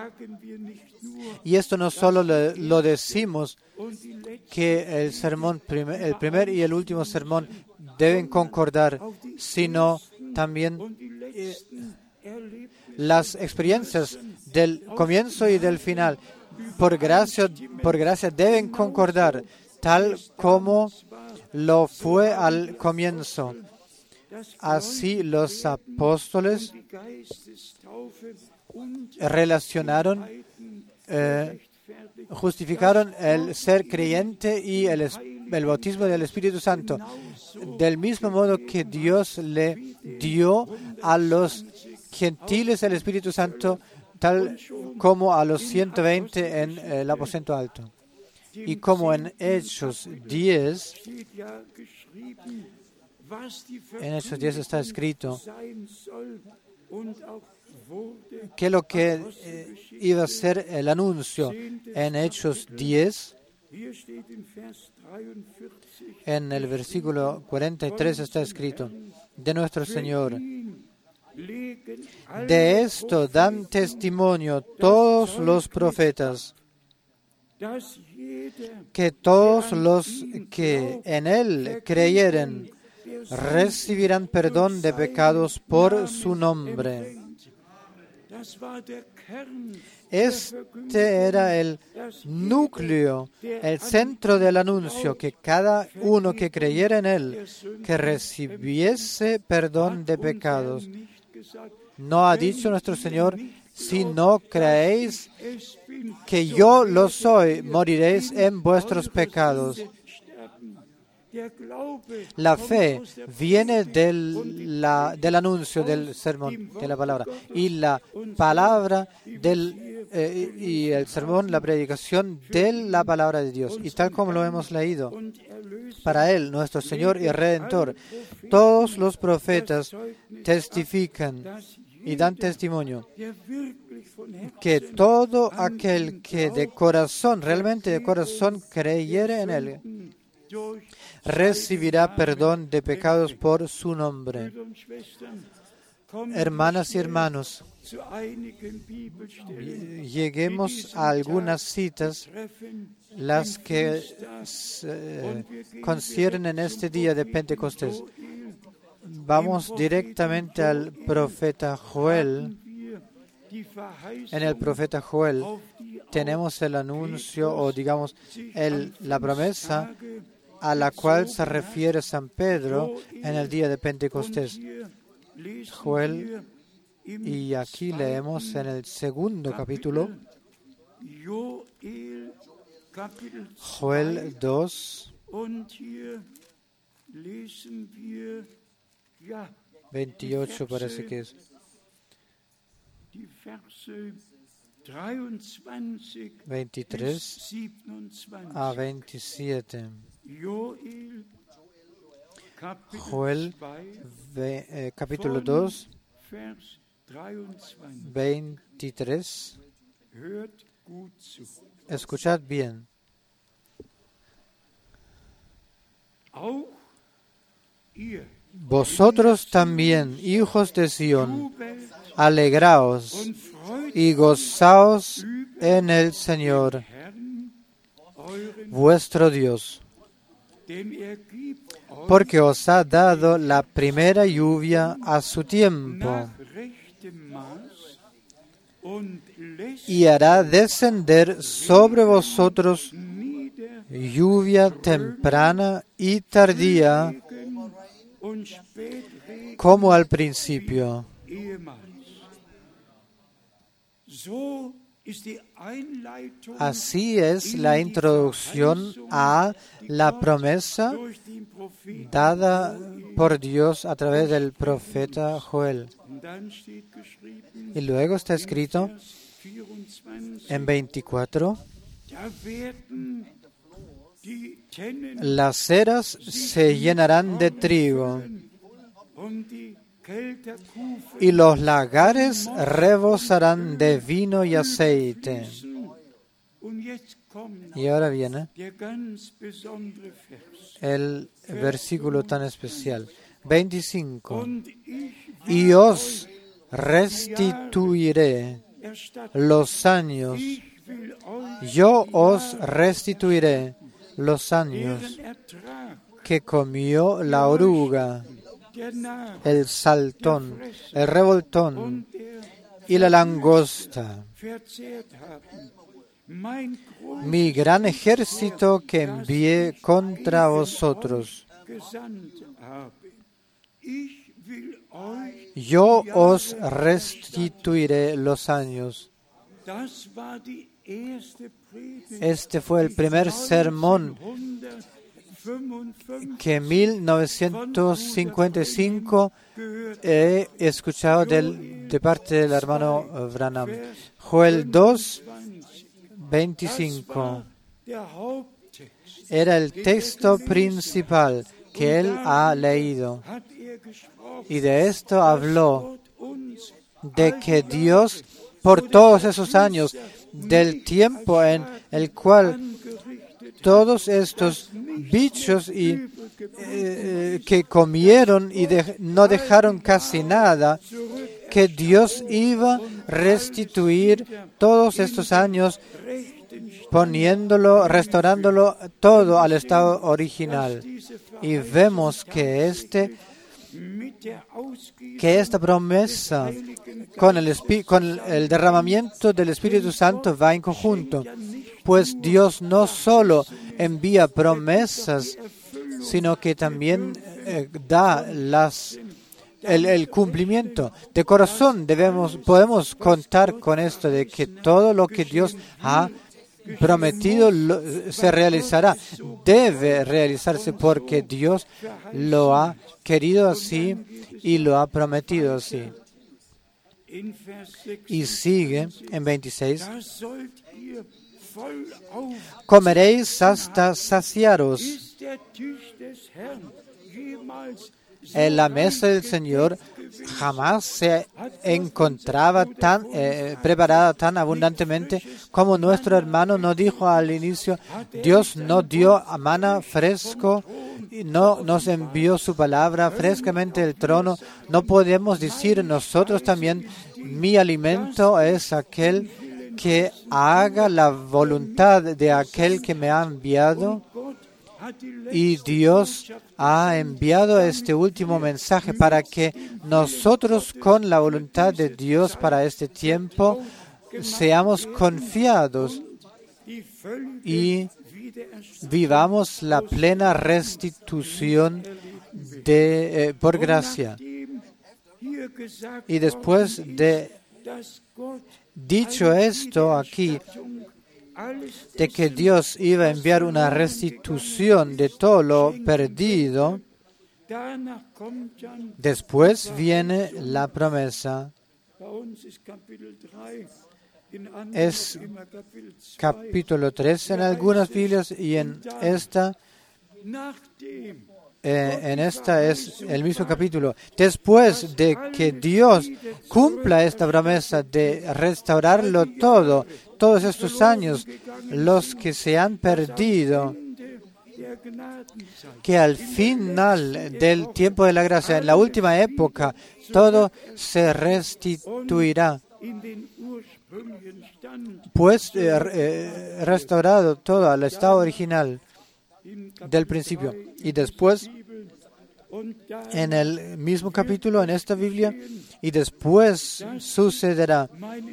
Y esto no solo lo, lo decimos, que el sermón, el primer y el último sermón deben concordar, sino también eh, las experiencias del comienzo y del final, por gracia, por gracia deben concordar, tal como lo fue al comienzo. Así los apóstoles relacionaron, eh, justificaron el ser creyente y el, el bautismo del Espíritu Santo, del mismo modo que Dios le dio a los gentiles el Espíritu Santo, tal como a los ciento veinte en el aposento alto. Y como en Hechos diez, en Hechos diez está escrito que lo que eh, iba a ser el anuncio. En Hechos diez, en el versículo cuarenta y tres está escrito, de nuestro Señor: de esto dan testimonio todos los profetas, que todos los que en Él creyeren recibirán perdón de pecados por su nombre. Este era el núcleo, el centro del anuncio, que cada uno que creyera en Él, que recibiese perdón de pecados. No ha dicho nuestro Señor, si no creéis que yo lo soy, moriréis en vuestros pecados. La fe viene del, la, del anuncio del sermón, de la palabra. Y la palabra del, eh, y el sermón, la predicación de la palabra de Dios. Y tal como lo hemos leído, para Él, nuestro Señor y Redentor, todos los profetas testifican y dan testimonio que todo aquel que de corazón, realmente de corazón, creyere en Él, recibirá perdón de pecados por su nombre. Hermanas y hermanos, lleguemos a algunas citas, las que eh, conciernen este día de Pentecostés. Vamos directamente al profeta Joel. En el profeta Joel tenemos el anuncio, o digamos, el, la promesa a la cual se refiere San Pedro en el día de Pentecostés. Joel, y aquí leemos en el segundo capítulo, Joel dos, veintiocho parece que es. veintitrés a veintisiete. Joel ve, eh, capítulo dos, veintitrés. Escuchad bien. Vosotros también, hijos de Sión, alegraos y gozaos en el Señor, vuestro Dios, porque os ha dado la primera lluvia a su tiempo, y hará descender sobre vosotros lluvia temprana y tardía, como al principio. Así es la introducción a la promesa dada por Dios a través del profeta Joel. Y luego está escrito en veinticuatro, las eras se llenarán de trigo y los lagares rebosarán de vino y aceite. Y ahora viene el versículo tan especial. veinticinco. Y os restituiré los años. Yo os restituiré los años que comió la oruga, el saltón, el revoltón y la langosta, mi gran ejército que envié contra vosotros. Yo os restituiré los años. Este fue el primer sermón que en mil novecientos cincuenta y cinco he escuchado del, de parte del hermano Branham. Joel dos, veinticinco era el texto principal que él ha leído. Y de esto habló, de que Dios, por todos esos años, del tiempo en el cual todos estos bichos y, eh, que comieron y de, no dejaron casi nada, que Dios iba a restituir todos estos años poniéndolo, restaurándolo todo al estado original. Y vemos que este que esta promesa con el, con el derramamiento del Espíritu Santo va en conjunto, pues Dios no solo envía promesas, sino que también eh, da las el, el cumplimiento. De corazón debemos podemos contar con esto de que todo lo que Dios ha prometido lo, se realizará, debe realizarse porque Dios lo ha querido así y lo ha prometido así. Y sigue en veintiséis, comeréis hasta saciaros. En la mesa del Señor jamás se encontraba tan eh, preparada tan abundantemente como nuestro hermano nos dijo al inicio. Dios nos dio maná fresco, no nos envió su palabra frescamente del trono. No podemos decir nosotros también, mi alimento es aquel que haga la voluntad de aquel que me ha enviado. Y Dios ha enviado este último mensaje para que nosotros, con la voluntad de Dios para este tiempo, seamos confiados y vivamos la plena restitución de, eh, por gracia. Y después de dicho esto aquí, de que Dios iba a enviar una restitución de todo lo perdido, después viene la promesa. Es capítulo tres en algunas Biblias y en esta, eh, en esta es el mismo capítulo. Después de que Dios cumpla esta promesa de restaurarlo todo, todos estos años, los que se han perdido, que al final del tiempo de la gracia, en la última época, todo se restituirá, pues eh, eh, restaurado todo al estado original del principio. Y después, en el mismo capítulo, en esta Biblia, y después sucederá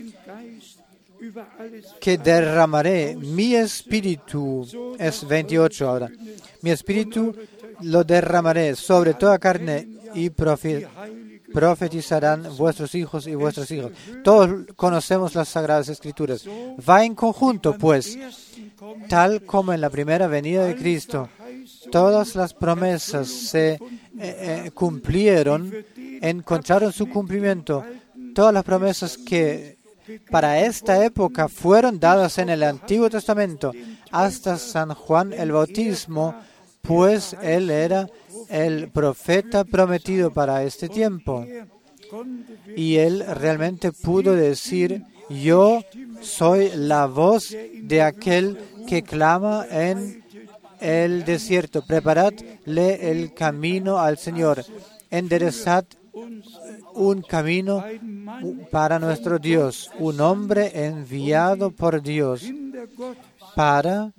que derramaré mi espíritu, es veintiocho ahora, mi espíritu lo derramaré sobre toda carne y profe- profetizarán vuestros hijos y vuestras hijas. Todos conocemos las Sagradas Escrituras. Va en conjunto, pues, tal como en la primera venida de Cristo, todas las promesas se eh, eh, cumplieron, encontraron su cumplimiento. Todas las promesas que para esta época fueron dadas en el Antiguo Testamento hasta San Juan el Bautismo, pues él era el profeta prometido para este tiempo. Y él realmente pudo decir, yo soy la voz de aquel que clama en el desierto. Preparadle el camino al Señor. Enderezad un camino para nuestro Dios, un hombre enviado por Dios para,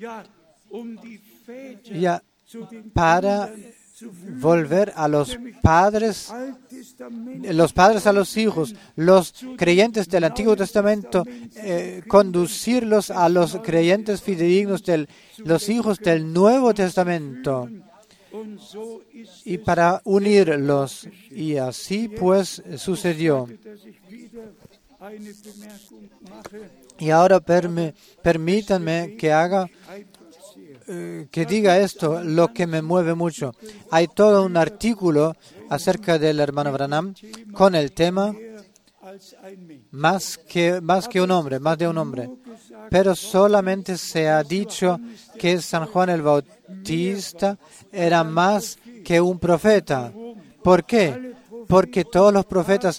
ya, para volver a los padres, los padres a los hijos, los creyentes del Antiguo Testamento, eh, conducirlos a los creyentes fidedignos de los hijos del Nuevo Testamento, y para unirlos. Y así pues sucedió. Y ahora perme, permítanme que haga, eh, que diga esto, lo que me mueve mucho. Hay todo un artículo acerca del hermano Branham con el tema más que, más que un hombre, más de un hombre. Pero solamente se ha dicho que San Juan el Bautista era más que un profeta. ¿Por qué? Porque todos los profetas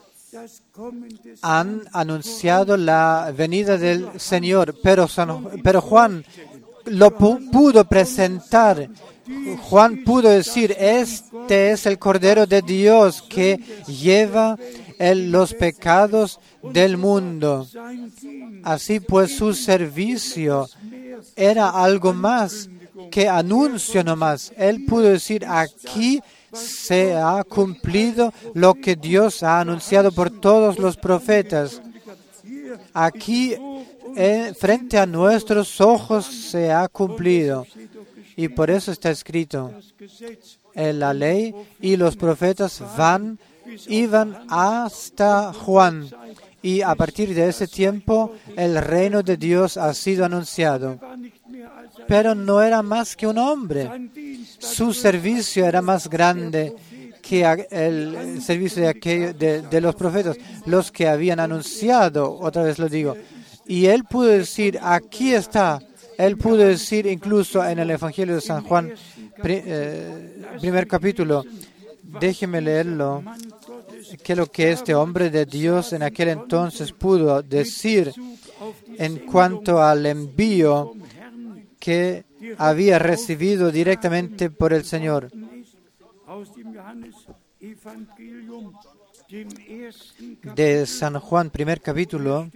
han anunciado la venida del Señor, pero, San, pero Juan lo pu- pudo presentar Juan pudo decir, este es el Cordero de Dios que lleva el, los pecados del mundo. Así pues, su servicio era algo más que anuncio nomás. Él pudo decir, aquí se ha cumplido lo que Dios ha anunciado por todos los profetas. Aquí, eh, frente a nuestros ojos, se ha cumplido. Y por eso está escrito, en la ley y los profetas van, iban hasta Juan. Y a partir de ese tiempo, el reino de Dios ha sido anunciado. Pero no era más que un hombre. Su servicio era más grande que el servicio de, aquello, de, de los profetas, los que habían anunciado, otra vez lo digo. Y él pudo decir, aquí está. Él pudo decir incluso en el Evangelio de San Juan, pri, eh, primer capítulo, déjeme leerlo, que lo que este hombre de Dios en aquel entonces pudo decir en cuanto al envío que había recibido directamente por el Señor. De San Juan, primer capítulo,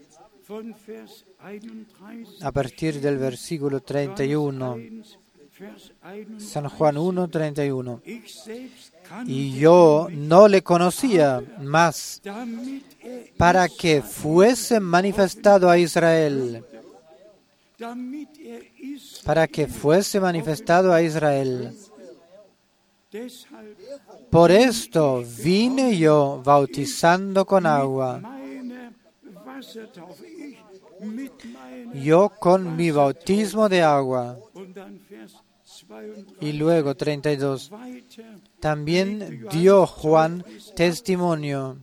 a partir del versículo treinta y uno. San Juan uno, treinta y uno. Y yo no le conocía más para que fuese manifestado a Israel. Para que fuese manifestado a Israel. Por esto vine yo bautizando con agua. Yo con mi bautismo de agua. Y luego treinta y dos. También dio Juan testimonio,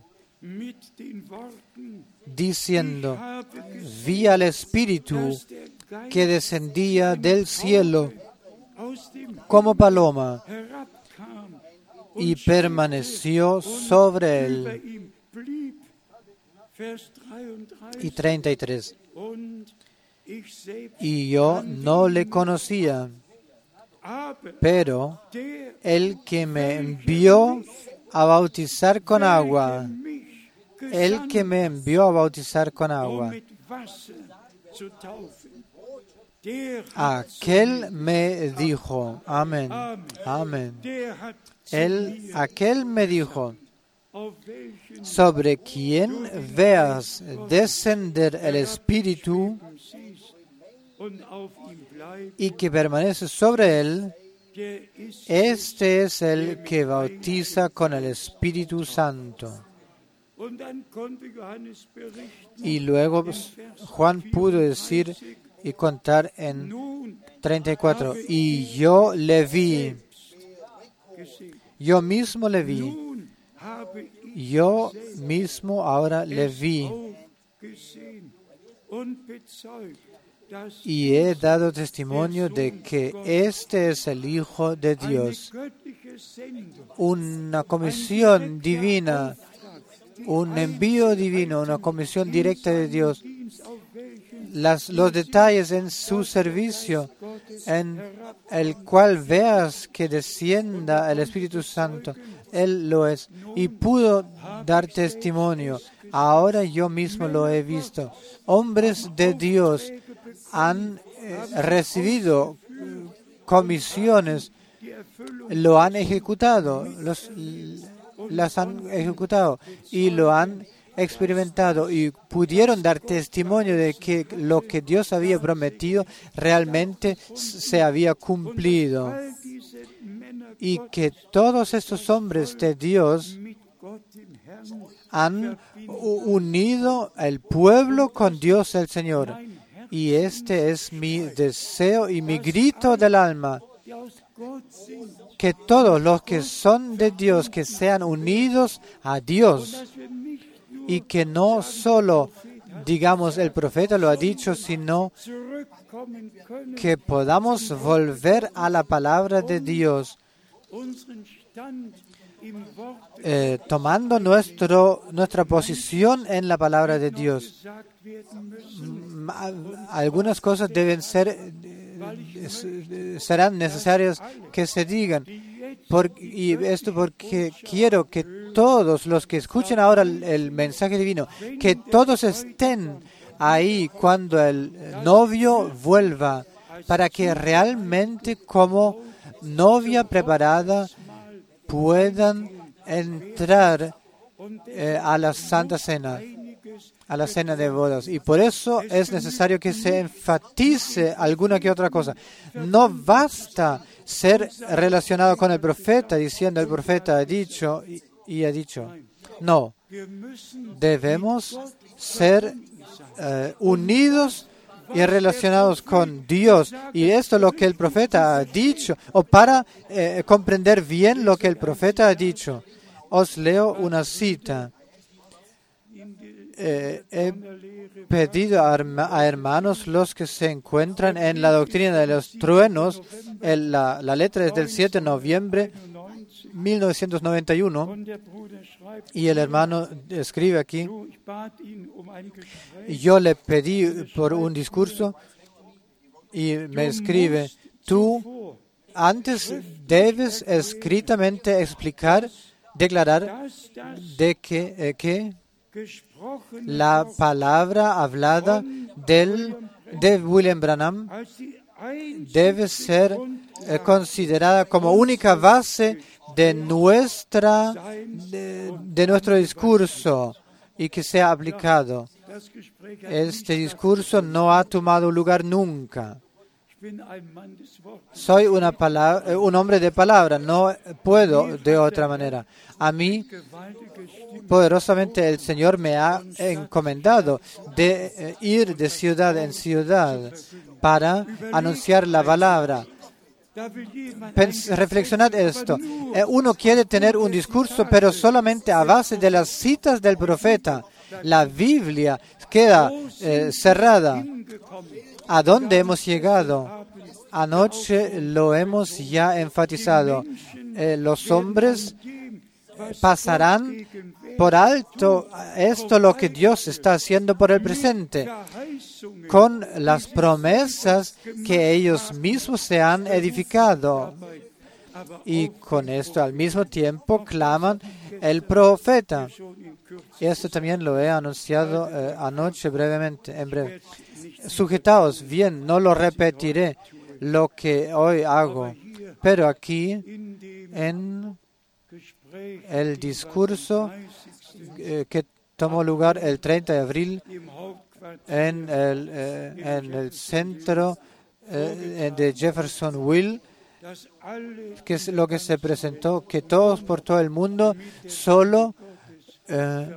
diciendo, vi al Espíritu que descendía del cielo como paloma y permaneció sobre él. Y treinta y tres. Y yo no le conocía, pero el que me envió a bautizar con agua, el que me envió a bautizar con agua, aquel me dijo, amén, amén. Él, aquel me dijo, sobre quien veas descender el Espíritu y que permanece sobre él, este es el que bautiza con el Espíritu Santo. Y luego Juan pudo decir y contar en treinta y cuatro, y yo le vi, yo mismo le vi, yo mismo ahora le vi, y he dado testimonio de que este es el Hijo de Dios. Una comisión divina, un envío divino, una comisión directa de Dios. Las, los detalles en su servicio, en el cual veas que descienda el Espíritu Santo, Él lo es. Y pudo dar testimonio. Ahora yo mismo lo he visto. Hombres de Dios han eh, recibido comisiones, lo han ejecutado, los, las han ejecutado y lo han experimentado y pudieron dar testimonio de que lo que Dios había prometido realmente se había cumplido y que todos estos hombres de Dios han unido el pueblo con Dios el Señor. Y este es mi deseo y mi grito del alma, que todos los que son de Dios, que sean unidos a Dios, y que no solo, digamos, el profeta lo ha dicho, sino que podamos volver a la palabra de Dios, eh, tomando nuestro, nuestra posición en la palabra de Dios. Algunas cosas deben ser, eh, serán necesarias que se digan. Por, y esto porque quiero que todos los que escuchen ahora el, el mensaje divino, que todos estén ahí cuando el novio vuelva, para que realmente como novia preparada puedan entrar eh, a la Santa Cena, a la cena de bodas. Y por eso es necesario que se enfatice alguna que otra cosa. No basta ser relacionado con el profeta, diciendo el profeta ha dicho y, y ha dicho. No, debemos ser eh, unidos y relacionados con Dios. Y esto es lo que el profeta ha dicho, o para eh, comprender bien lo que el profeta ha dicho. Os leo una cita. Eh, he pedido a, a hermanos los que se encuentran en la doctrina de los truenos, el, la, la letra es del siete de noviembre de mil novecientos noventa y uno, y el hermano escribe aquí, yo le pedí por un discurso y me escribe, tú antes debes escritamente explicar, declarar de que, eh, que la palabra hablada del, de William Branham debe ser eh, considerada como única base de nuestra de, de nuestro discurso y que sea aplicado. Este discurso no ha tomado lugar nunca. Soy una palabra, un hombre de palabra, no puedo de otra manera. A mí, poderosamente, el Señor me ha encomendado de eh, ir de ciudad en ciudad para anunciar la palabra. Pens- reflexionad esto. Eh, uno quiere tener un discurso, pero solamente a base de las citas del profeta. La Biblia queda eh, cerrada. ¿A dónde hemos llegado? Anoche lo hemos ya enfatizado. Eh, los hombres pasarán por alto esto lo que Dios está haciendo por el presente, con las promesas que ellos mismos se han edificado. Y con esto al mismo tiempo claman el profeta. Y esto también lo he anunciado eh, anoche brevemente, en breve. Sujetaos bien, no lo repetiré lo que hoy hago, pero aquí en el discurso eh, que tomó lugar el treinta de abril en el, eh, en el centro eh, de Jeffersonville, que es lo que se presentó, que todos por todo el mundo solo eh,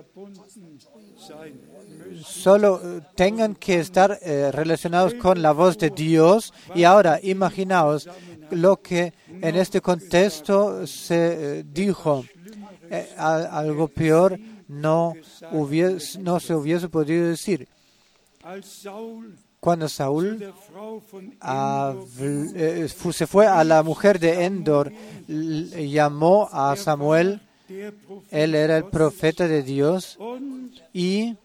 solo tengan que estar eh, relacionados con la voz de Dios. Y ahora imaginaos lo que en este contexto se eh, dijo. Eh, a, algo peor no, hubiese, no se hubiese podido decir. Cuando Saúl habl, eh, se fue a la mujer de Endor, l- llamó a Samuel, él era el profeta de Dios, y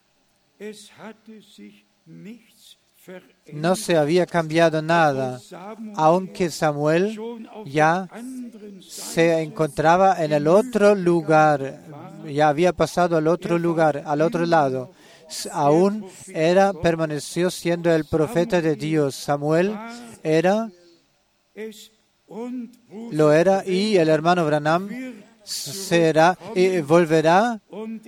no se había cambiado nada, aunque Samuel ya se encontraba en el otro lugar, ya había pasado al otro lugar, al otro lado. Aún era, permaneció siendo el profeta de Dios. Samuel era, lo era, y el hermano Branham será y volverá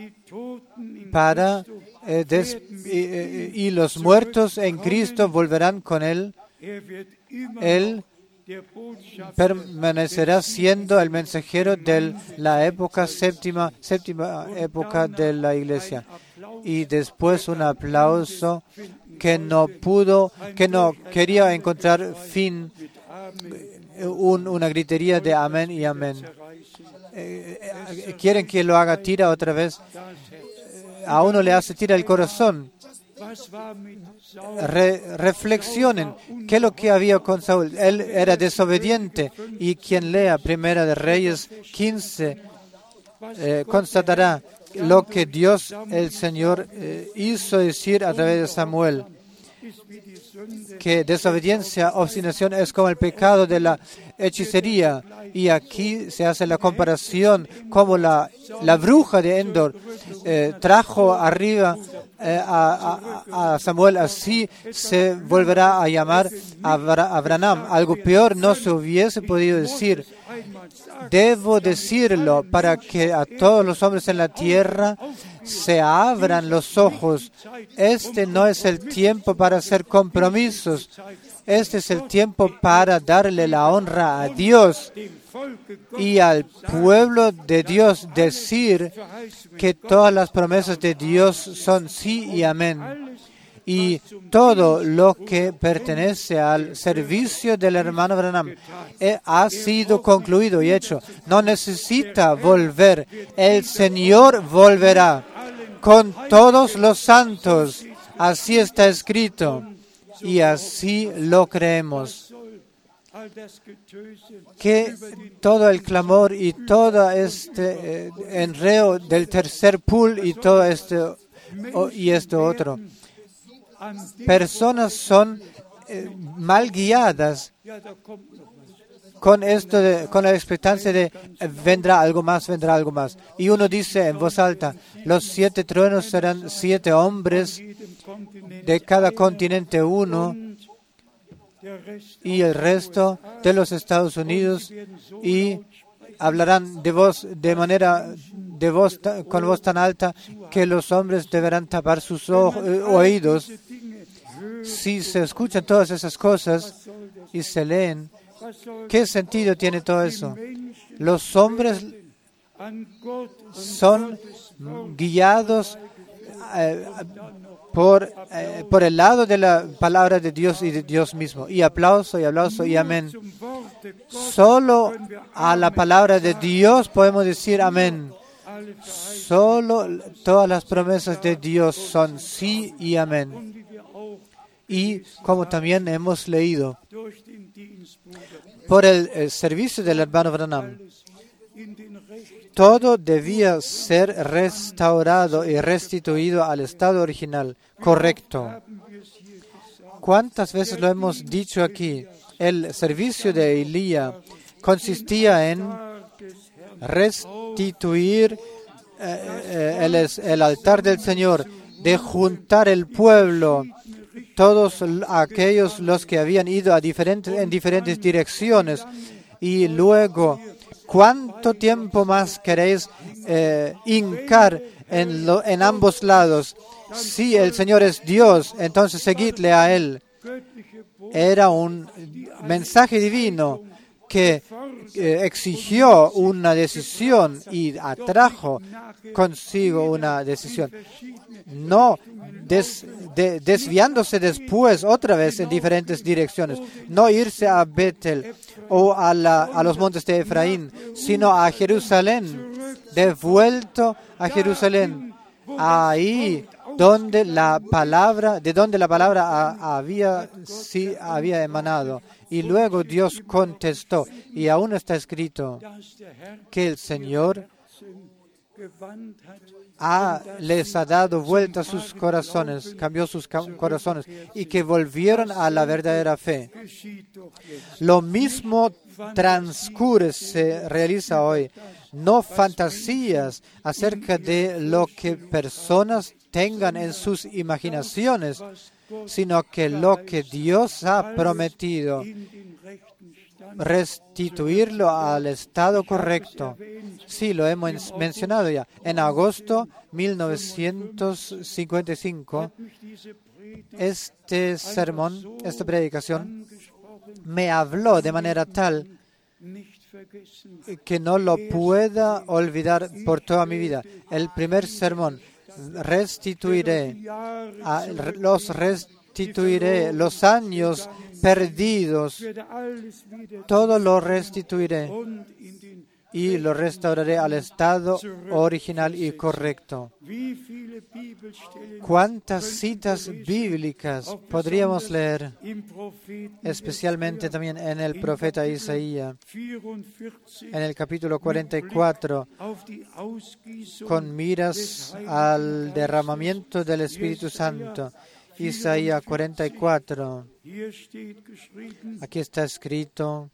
para eh, des, y, y los muertos en Cristo volverán con él. Él permanecerá siendo el mensajero de la época séptima, séptima época de la iglesia. Y después un aplauso que no pudo, que no quería encontrar fin, un, una gritería de amén y amén. Eh, eh, quieren que lo haga tira otra vez. A uno le hace tira el corazón. Re- reflexionen qué es lo que había con Saúl. Él era desobediente y quien lea Primera de Reyes quince eh, constatará lo que Dios, el Señor, eh, hizo decir a través de Samuel, que desobediencia, obstinación es como el pecado de la hechicería. Y aquí se hace la comparación como la, la bruja de Endor eh, trajo arriba eh, a, a, a Samuel, así se volverá a llamar Abra, Abraham. Algo peor no se hubiese podido decir. Debo decirlo para que a todos los hombres en la tierra se abran los ojos. Este no es el tiempo para hacer compromisos. Este es el tiempo para darle la honra a Dios y al pueblo de Dios, decir que todas las promesas de Dios son sí y amén. Y todo lo que pertenece al servicio del hermano Branham eh, ha sido concluido y hecho. No necesita volver. El Señor volverá con todos los santos. Así está escrito. Y así lo creemos. Que todo el clamor y todo este eh, enreo del tercer pool y todo este oh, y esto otro. Personas son eh, mal guiadas con esto de, con la expectancia de eh, vendrá algo más, vendrá algo más. Y uno dice en voz alta, los siete truenos serán siete hombres de cada continente uno y el resto de los Estados Unidos, y hablarán de voz de manera de voz con voz tan alta que los hombres deberán tapar sus ojo, eh, oídos. Si se escuchan todas esas cosas y se leen, ¿qué sentido tiene todo eso? Los hombres son guiados eh, por, eh, por el lado de la palabra de Dios y de Dios mismo. Y aplauso y aplauso y amén. Solo a la palabra de Dios podemos decir amén. Solo todas las promesas de Dios son sí y amén. Y como también hemos leído, por el, el servicio del hermano Branham, todo debía ser restaurado y restituido al estado original, correcto. ¿Cuántas veces lo hemos dicho aquí? El servicio de Elías consistía en restituir eh, eh, el, el altar del Señor, de juntar el pueblo, todos aquellos los que habían ido a diferentes, en diferentes direcciones, y luego, ¿cuánto tiempo más queréis eh, hincar en, lo, en ambos lados? Si el Señor es Dios, entonces seguidle a Él. Era un mensaje divino que eh, exigió una decisión y atrajo consigo una decisión. No des, de, desviándose después otra vez en diferentes direcciones. No irse a Betel o a, la, a los montes de Efraín, sino a Jerusalén, devuelto a Jerusalén, ahí donde la palabra, de donde la palabra a, había, sí, había emanado. Y luego Dios contestó, y aún está escrito que el Señor ha, les ha dado vuelta sus corazones, cambió sus corazones, y que volvieron a la verdadera fe. Lo mismo transcurre, se realiza hoy. No fantasías acerca de lo que personas tengan en sus imaginaciones, sino que lo que Dios ha prometido, restituirlo al estado correcto. Sí, lo hemos mencionado ya. En agosto de mil novecientos cincuenta y cinco, este sermón, esta predicación, me habló de manera tal que no lo pueda olvidar por toda mi vida. El primer sermón, restituiré, a, los restituiré, los años perdidos, todo lo restituiré. y lo restauraré al estado original y correcto. ¿Cuántas citas bíblicas podríamos leer, especialmente también en el profeta Isaías, en el capítulo cuarenta y cuatro, con miras al derramamiento del Espíritu Santo? Isaías cuarenta y cuatro. Aquí está escrito,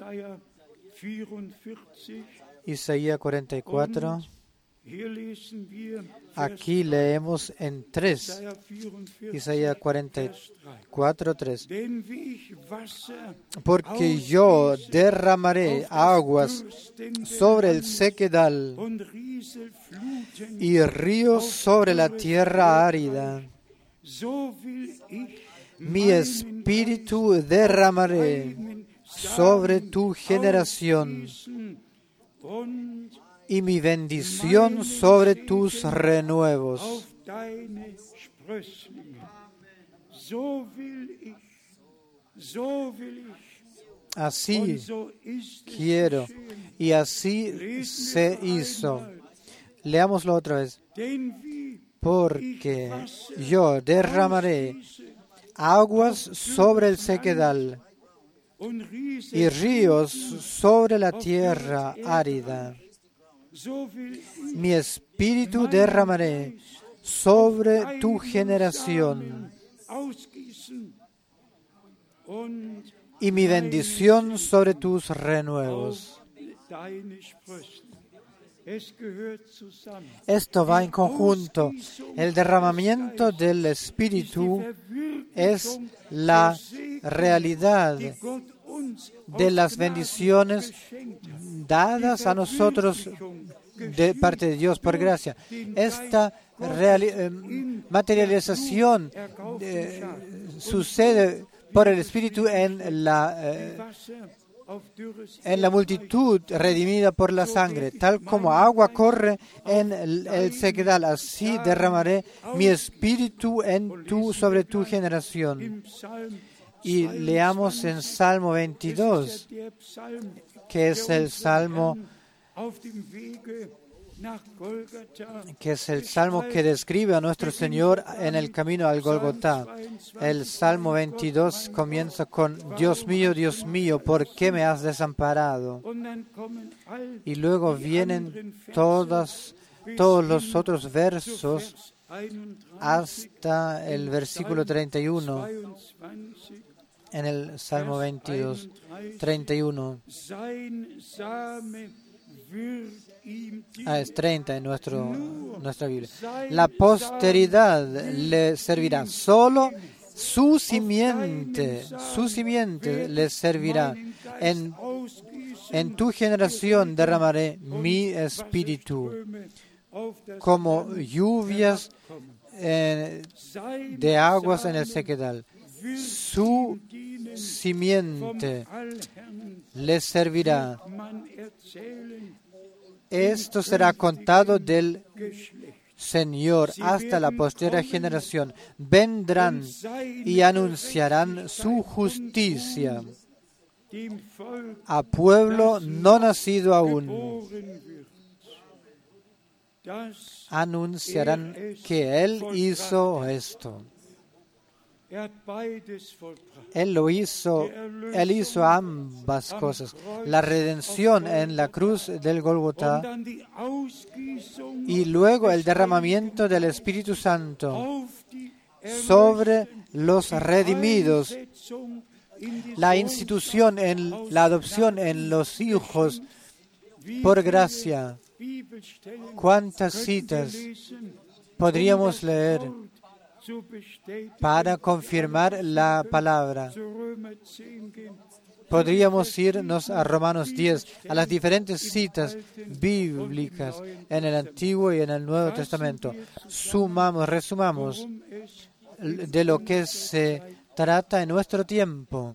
Isaías cuarenta y cuatro. Aquí leemos en tres. Isaías cuarenta y cuatro, tres. Porque yo derramaré aguas sobre el sequedal y ríos sobre la tierra árida. Mi espíritu derramaré sobre tu generación y mi bendición sobre tus renuevos. Así quiero y así se hizo. Leámoslo otra vez. Porque yo derramaré aguas sobre el sequedal y ríos sobre la tierra árida. Mi espíritu derramaré sobre tu generación y mi bendición sobre tus renuevos. Esto va en conjunto. El derramamiento del Espíritu es la realidad de las bendiciones dadas a nosotros de parte de Dios por gracia. Esta reali- eh, materialización eh, sucede por el Espíritu en la eh, en la multitud redimida por la sangre. Tal como agua corre en el, el sequedal, así derramaré mi espíritu en tu, sobre tu generación. Y leamos en Salmo veintidós, que es el Salmo que es el Salmo que describe a nuestro Señor en el camino al Golgotá. El Salmo veintidós comienza con: Dios mío, Dios mío, ¿por qué me has desamparado? Y luego vienen todas, todos los otros versos hasta el versículo treinta y uno. En el Salmo veintidós, treinta y uno. Ah, es treinta en nuestro, nuestra Biblia. La posteridad le servirá. Solo su simiente, su simiente le servirá. En, en tu generación derramaré mi espíritu como lluvias eh, de aguas en el sequedal. Su simiente le servirá. Esto será contado del Señor hasta la posterior generación. Vendrán y anunciarán su justicia a pueblo no nacido aún. Anunciarán que Él hizo esto. Él lo hizo, Él hizo ambas cosas. La redención en la cruz del Golgotá y luego el derramamiento del Espíritu Santo sobre los redimidos. La institución, en la adopción en los hijos por gracia. ¿Cuántas citas podríamos leer para confirmar la palabra? Podríamos irnos a Romanos diez, a las diferentes citas bíblicas en el Antiguo y en el Nuevo Testamento. Sumamos, resumamos de lo que se trata en nuestro tiempo.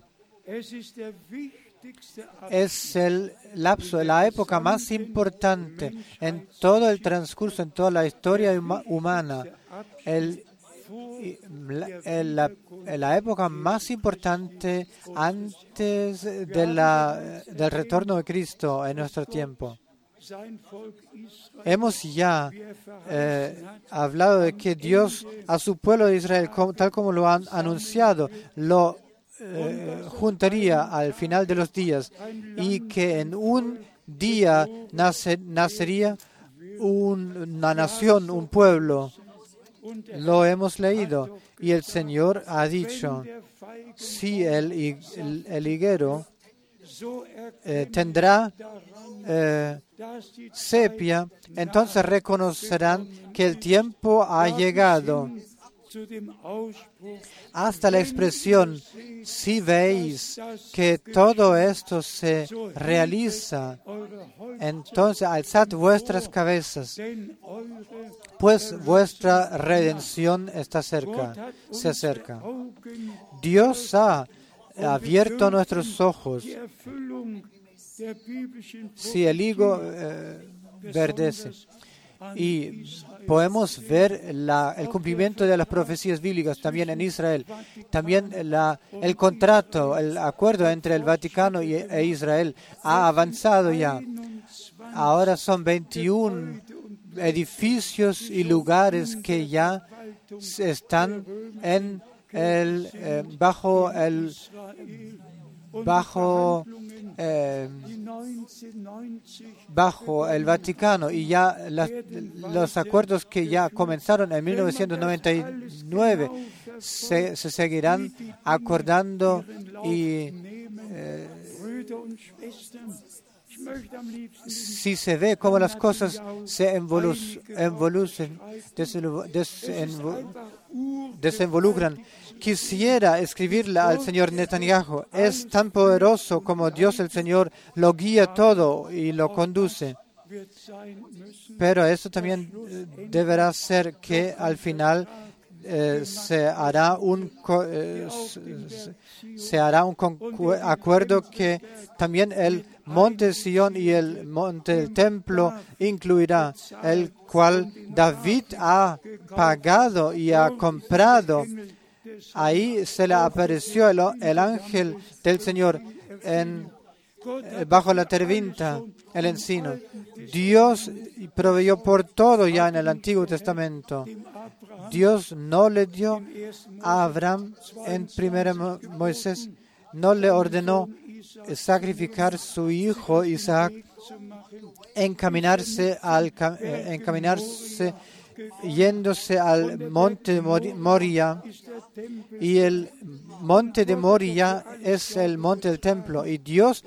Es el lapso, la época más importante en todo el transcurso, en toda la historia humana. El La, la, la época más importante antes de la, del retorno de Cristo en nuestro tiempo. Hemos ya eh, hablado de que Dios a su pueblo de Israel, como, tal como lo han anunciado, lo eh, juntaría al final de los días y que en un día nace, nacería un, una nación, un pueblo. Lo hemos leído y el Señor ha dicho, si el, el, el higuero eh, tendrá eh, sepia, entonces reconocerán que el tiempo ha llegado. Hasta la expresión, si veis que todo esto se realiza, entonces alzad vuestras cabezas, pues vuestra redención está cerca, se acerca. Dios ha abierto nuestros ojos. Si el higo eh, verdece, y podemos ver la, el cumplimiento de las profecías bíblicas también en Israel, también la, el contrato, el acuerdo entre el Vaticano y, e Israel ha avanzado ya. Ahora son veintiún edificios y lugares que ya están en el, eh, bajo el bajo eh, bajo el Vaticano, y ya las, los acuerdos que ya comenzaron en mil novecientos noventa y nueve se, se seguirán acordando y eh, si se ve cómo las cosas se involucran, desinvolucran. Quisiera escribirle al señor Netanyahu, es tan poderoso como Dios el Señor lo guía todo y lo conduce. Pero eso también deberá ser que al final eh, se hará un eh, se hará un acuerdo que también el monte Sion y el monte del templo incluirá, el cual David ha pagado y ha comprado. Ahí se le apareció el, el ángel del Señor en, bajo la terebinta, el encino. Dios proveyó por todo ya en el Antiguo Testamento. Dios no le dio a Abraham en primera Moisés, no le ordenó sacrificar su hijo Isaac, encaminarse al encaminarse yéndose al monte de Moria, y el monte de Moria es el monte del templo, y Dios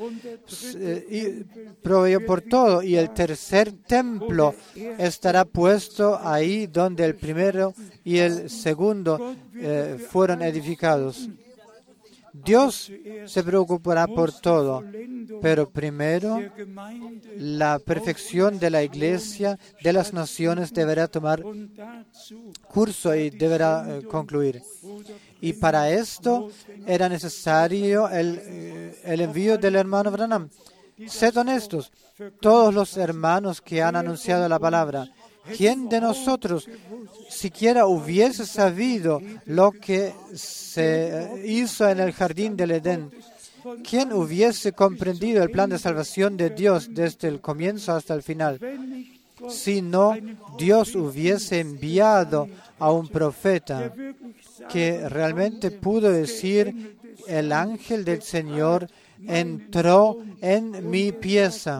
eh, proveyó por todo, y el tercer templo estará puesto ahí donde el primero y el segundo eh, fueron edificados. Dios se preocupará por todo, pero primero la perfección de la Iglesia de las naciones deberá tomar curso y deberá eh, concluir. Y para esto era necesario el, eh, el envío del hermano Branham. Sed honestos, todos los hermanos que han anunciado la palabra, ¿quién de nosotros siquiera hubiese sabido lo que se hizo en el jardín del Edén? ¿Quién hubiese comprendido el plan de salvación de Dios desde el comienzo hasta el final? Si no, Dios hubiese enviado a un profeta que realmente pudo decir, el ángel del Señor entró en mi pieza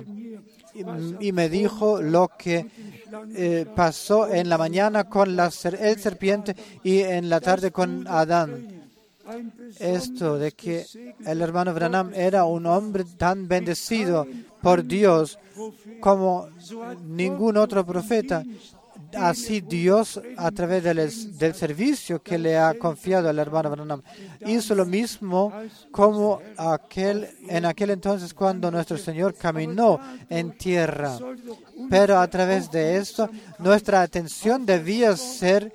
y me dijo lo que eh, pasó en la mañana con la ser, el serpiente y en la tarde con Adán. Esto de que el hermano Branham era un hombre tan bendecido por Dios como ningún otro profeta. Así Dios, a través del, del servicio que le ha confiado al hermano Branham, hizo lo mismo como aquel, en aquel entonces cuando nuestro Señor caminó en tierra. Pero a través de esto, nuestra atención debía ser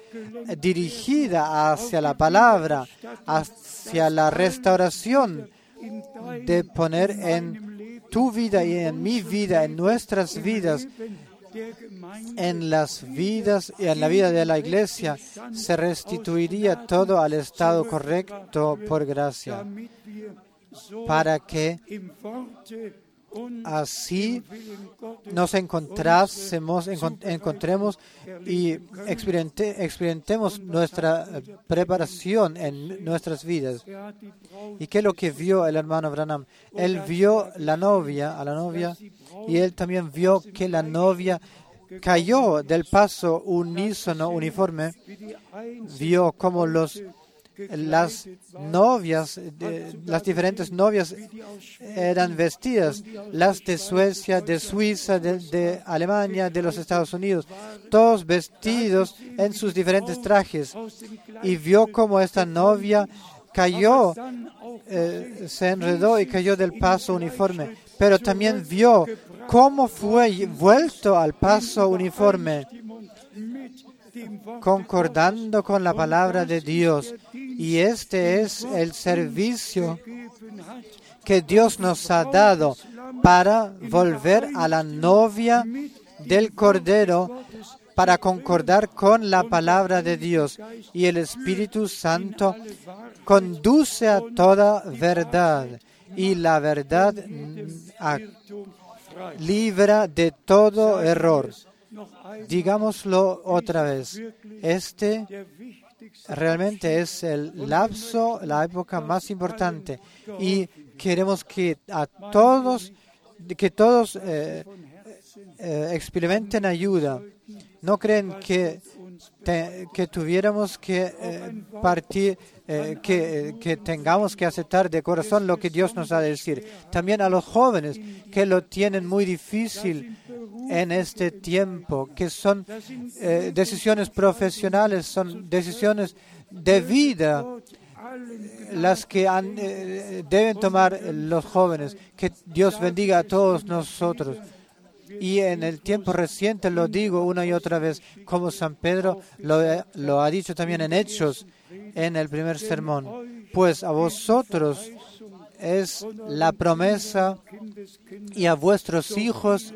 dirigida hacia la palabra, hacia la restauración, de poner en tu vida y en mi vida, en nuestras vidas, en las vidas y en la vida de la Iglesia, se restituiría todo al estado correcto por gracia, para que así nos encontrásemos, encont- encontremos y experimente- experimentemos nuestra preparación en nuestras vidas. ¿Y qué es lo que vio el hermano Branham? Él vio la novia, a la novia, y él también vio que la novia cayó del paso unísono, uniforme. Vio cómo los las novias, de, las diferentes novias eran vestidas, las de Suecia, de Suiza, de, de Alemania, de los Estados Unidos, todos vestidos en sus diferentes trajes. Y vio cómo esta novia cayó, eh, se enredó y cayó del paso uniforme. Pero también vio cómo fue vuelto al paso uniforme, concordando con la palabra de Dios. Y este es el servicio que Dios nos ha dado para volver a la novia del Cordero, para concordar con la palabra de Dios. Y el Espíritu Santo conduce a toda verdad. Y la verdad libra de todo error. Digámoslo otra vez, este realmente es el lapso, la época más importante, y queremos que a todos, que todos eh, eh, experimenten ayuda. No creen que, te, que tuviéramos que eh, partir, eh, que, que tengamos que aceptar de corazón lo que Dios nos ha de decir. También a los jóvenes que lo tienen muy difícil en este tiempo, que son eh, decisiones profesionales, son decisiones de vida las que han, eh, deben tomar los jóvenes. Que Dios bendiga a todos nosotros. Y en el tiempo reciente lo digo una y otra vez, como San Pedro lo, lo ha dicho también en Hechos, en el primer sermón. Pues a vosotros es la promesa y a vuestros hijos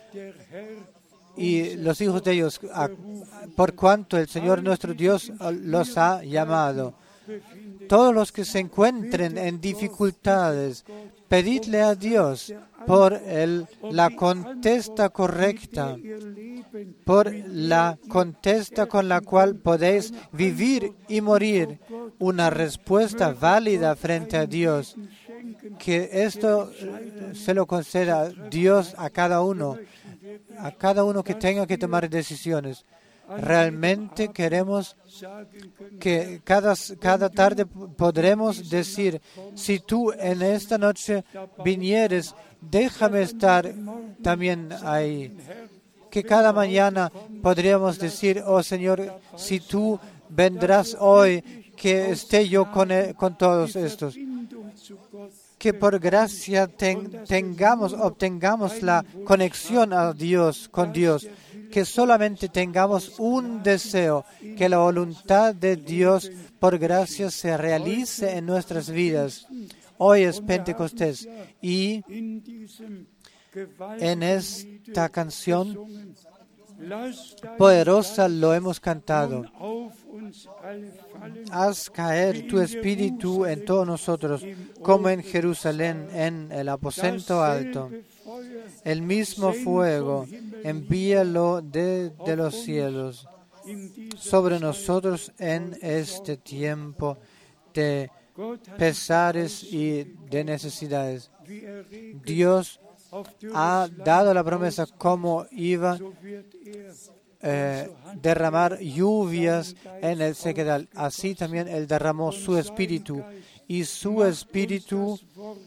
y los hijos de ellos, a, por cuanto el Señor nuestro Dios los ha llamado. Todos los que se encuentren en dificultades, pedidle a Dios por el, la contesta correcta, por la contesta con la cual podéis vivir y morir, una respuesta válida frente a Dios. Que esto se lo conceda Dios a cada uno, a cada uno que tenga que tomar decisiones. Realmente queremos que cada, cada tarde podremos decir, si tú en esta noche vinieres, déjame estar también ahí. Que cada mañana podríamos decir, oh Señor, si tú vendrás hoy, que esté yo con, el, con todos estos. Que por gracia ten, tengamos, obtengamos la conexión a Dios, con Dios. Que solamente tengamos un deseo, que la voluntad de Dios por gracia se realice en nuestras vidas. Hoy es Pentecostés y en esta canción poderosa lo hemos cantado. Haz caer tu espíritu en todos nosotros, como en Jerusalén, en el aposento alto. El mismo fuego, envíalo de, de los cielos sobre nosotros en este tiempo de pesares y de necesidades. Dios ha dado la promesa como iba eh, derramar lluvias en el sequedal. Así también Él derramó su espíritu, y su espíritu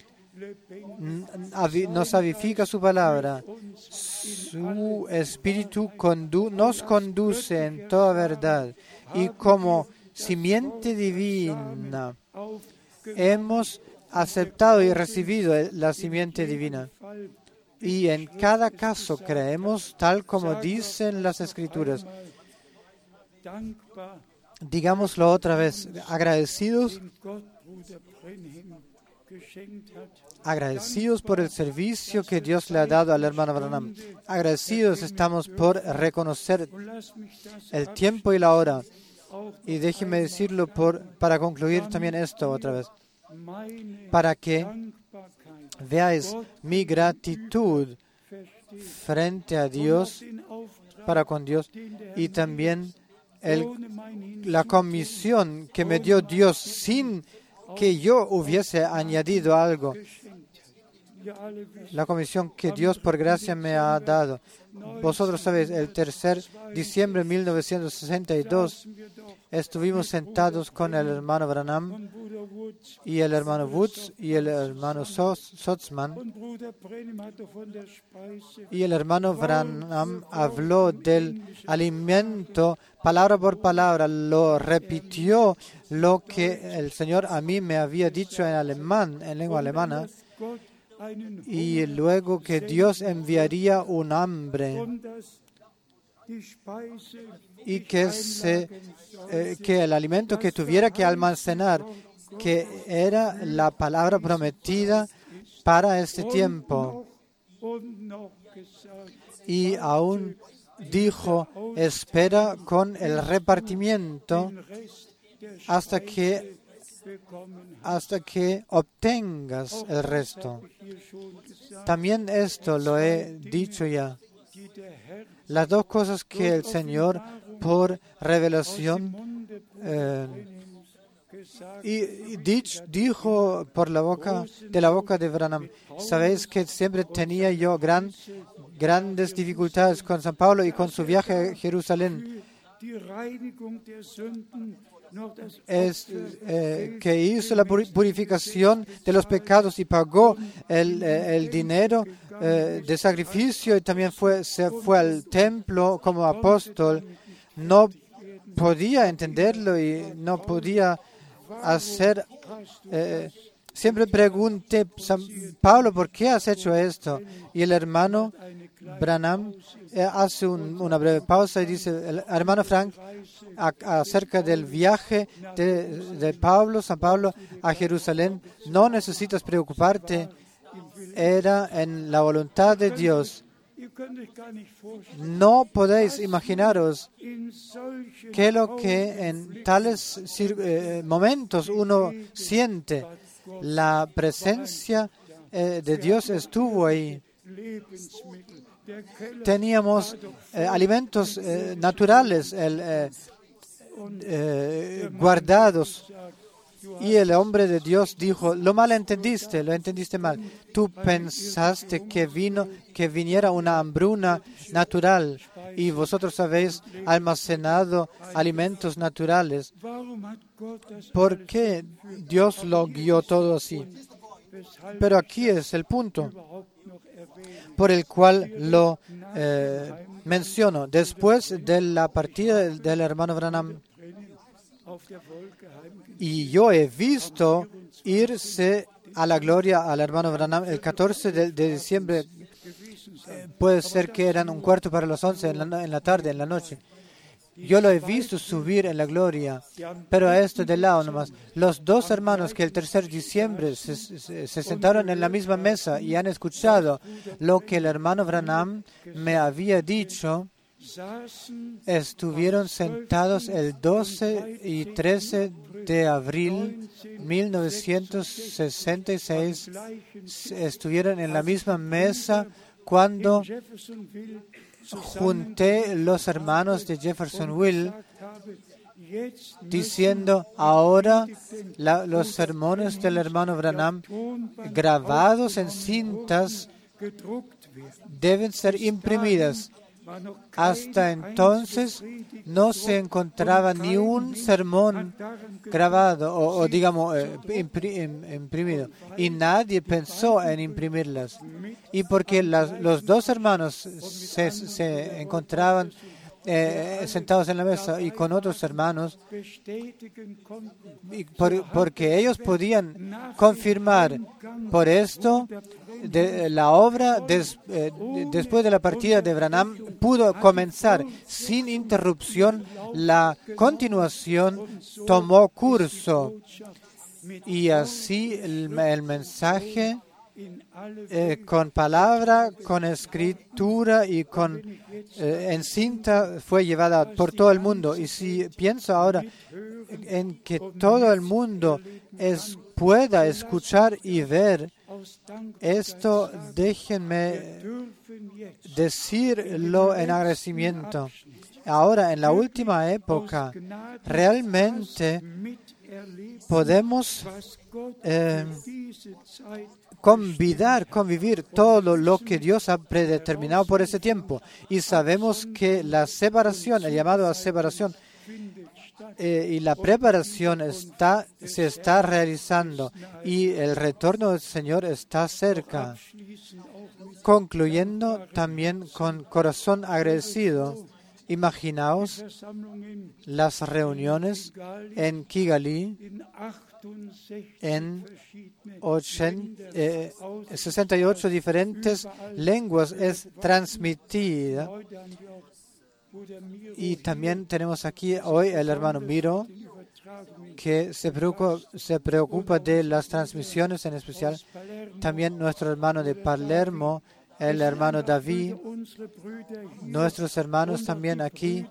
nos avivifica su palabra. Su espíritu condu nos conduce en toda verdad, y como simiente divina hemos aceptado y recibido la simiente divina. Y en cada caso creemos tal como dicen las Escrituras. Digámoslo otra vez, agradecidos, agradecidos por el servicio que Dios le ha dado al hermano Branham. Agradecidos estamos por reconocer el tiempo y la hora. Y déjenme decirlo por, para concluir también esto otra vez. Para que veáis mi gratitud frente a Dios, para con Dios, y también el, la comisión que me dio Dios sin que yo hubiese añadido algo. La comisión que Dios por gracia me ha dado. Vosotros sabéis, el tercer de diciembre de mil novecientos sesenta y dos estuvimos sentados con el hermano Branham y el hermano Woods y el hermano Sotzman, y el hermano Branham habló del alimento palabra por palabra, lo repitió lo que el Señor a mí me había dicho en alemán, en lengua alemana, y luego que Dios enviaría un hambre y que, se, eh, que el alimento que tuviera que almacenar, que era la palabra prometida para este tiempo. Y aún dijo, espera con el repartimiento hasta que hasta que obtengas el resto. También esto lo he dicho ya. Las dos cosas que el Señor por revelación eh, y, y dich, dijo por la boca de la boca de Branham. Sabéis que siempre tenía yo gran, grandes dificultades con San Pablo y con su viaje a Jerusalén. Es, eh, que hizo la purificación de los pecados y pagó el, eh, el dinero eh, de sacrificio, y también fue, se fue al templo como apóstol. No podía entenderlo y no podía hacer... Eh, siempre pregunté, San Pablo, ¿por qué has hecho esto? Y el hermano Branham eh, hace un, una breve pausa y dice, el hermano Frank, a, acerca del viaje de, de Pablo, San Pablo a Jerusalén, no necesitas preocuparte, era en la voluntad de Dios. No podéis imaginaros qué es lo que en tales eh, momentos uno siente. La presencia eh, de Dios estuvo ahí. Teníamos eh, alimentos eh, naturales el, eh, eh, guardados, y el hombre de Dios dijo, lo mal entendiste, lo entendiste mal. Tú pensaste que vino, que viniera una hambruna natural, y vosotros habéis almacenado alimentos naturales. ¿Por qué Dios lo guió todo así? Pero aquí es el punto por el cual lo eh, menciono. Después de la partida del, del hermano Branham, y yo he visto irse a la gloria al hermano Branham el catorce de, de diciembre, eh, puede ser que eran un cuarto para las once en la, en la tarde, en la noche. Yo lo he visto subir en la gloria, pero a esto de lado nomás. Los dos hermanos que el tercer de diciembre se, se, se sentaron en la misma mesa y han escuchado lo que el hermano Branham me había dicho, estuvieron sentados el doce y trece de abril de mil novecientos sesenta y seis, estuvieron en la misma mesa cuando junté los hermanos de Jeffersonville diciendo, ahora la, los sermones del hermano Branham grabados en cintas deben ser imprimidas. Hasta entonces no se encontraba ni un sermón grabado o, o digamos, eh, impri, imprimido, y nadie pensó en imprimirlas. Y porque las, los dos hermanos se, se encontraban eh, sentados en la mesa y con otros hermanos, y por, porque ellos podían confirmar por esto, de la obra des, eh, después de la partida de Branham pudo comenzar sin interrupción. La continuación tomó curso, y así el, el mensaje eh, con palabra, con escritura y con eh, en cinta fue llevada por todo el mundo. Y si pienso ahora en que todo el mundo es, pueda escuchar y ver Esto déjenme decirlo en agradecimiento. Ahora, en la última época, realmente podemos eh, convidar, convivir todo lo que Dios ha predeterminado por ese tiempo. Y sabemos que la separación, el llamado a separación eh, y la preparación está, se está realizando y el retorno del Señor está cerca. Concluyendo también con corazón agradecido, imaginaos las reuniones en Kigali en ochenta, eh, sesenta y ocho diferentes lenguas es transmitida. Y también tenemos aquí hoy el hermano Miro, que se preocupa, se preocupa de las transmisiones en especial. También nuestro hermano de Palermo, el hermano David, nuestros hermanos también aquí,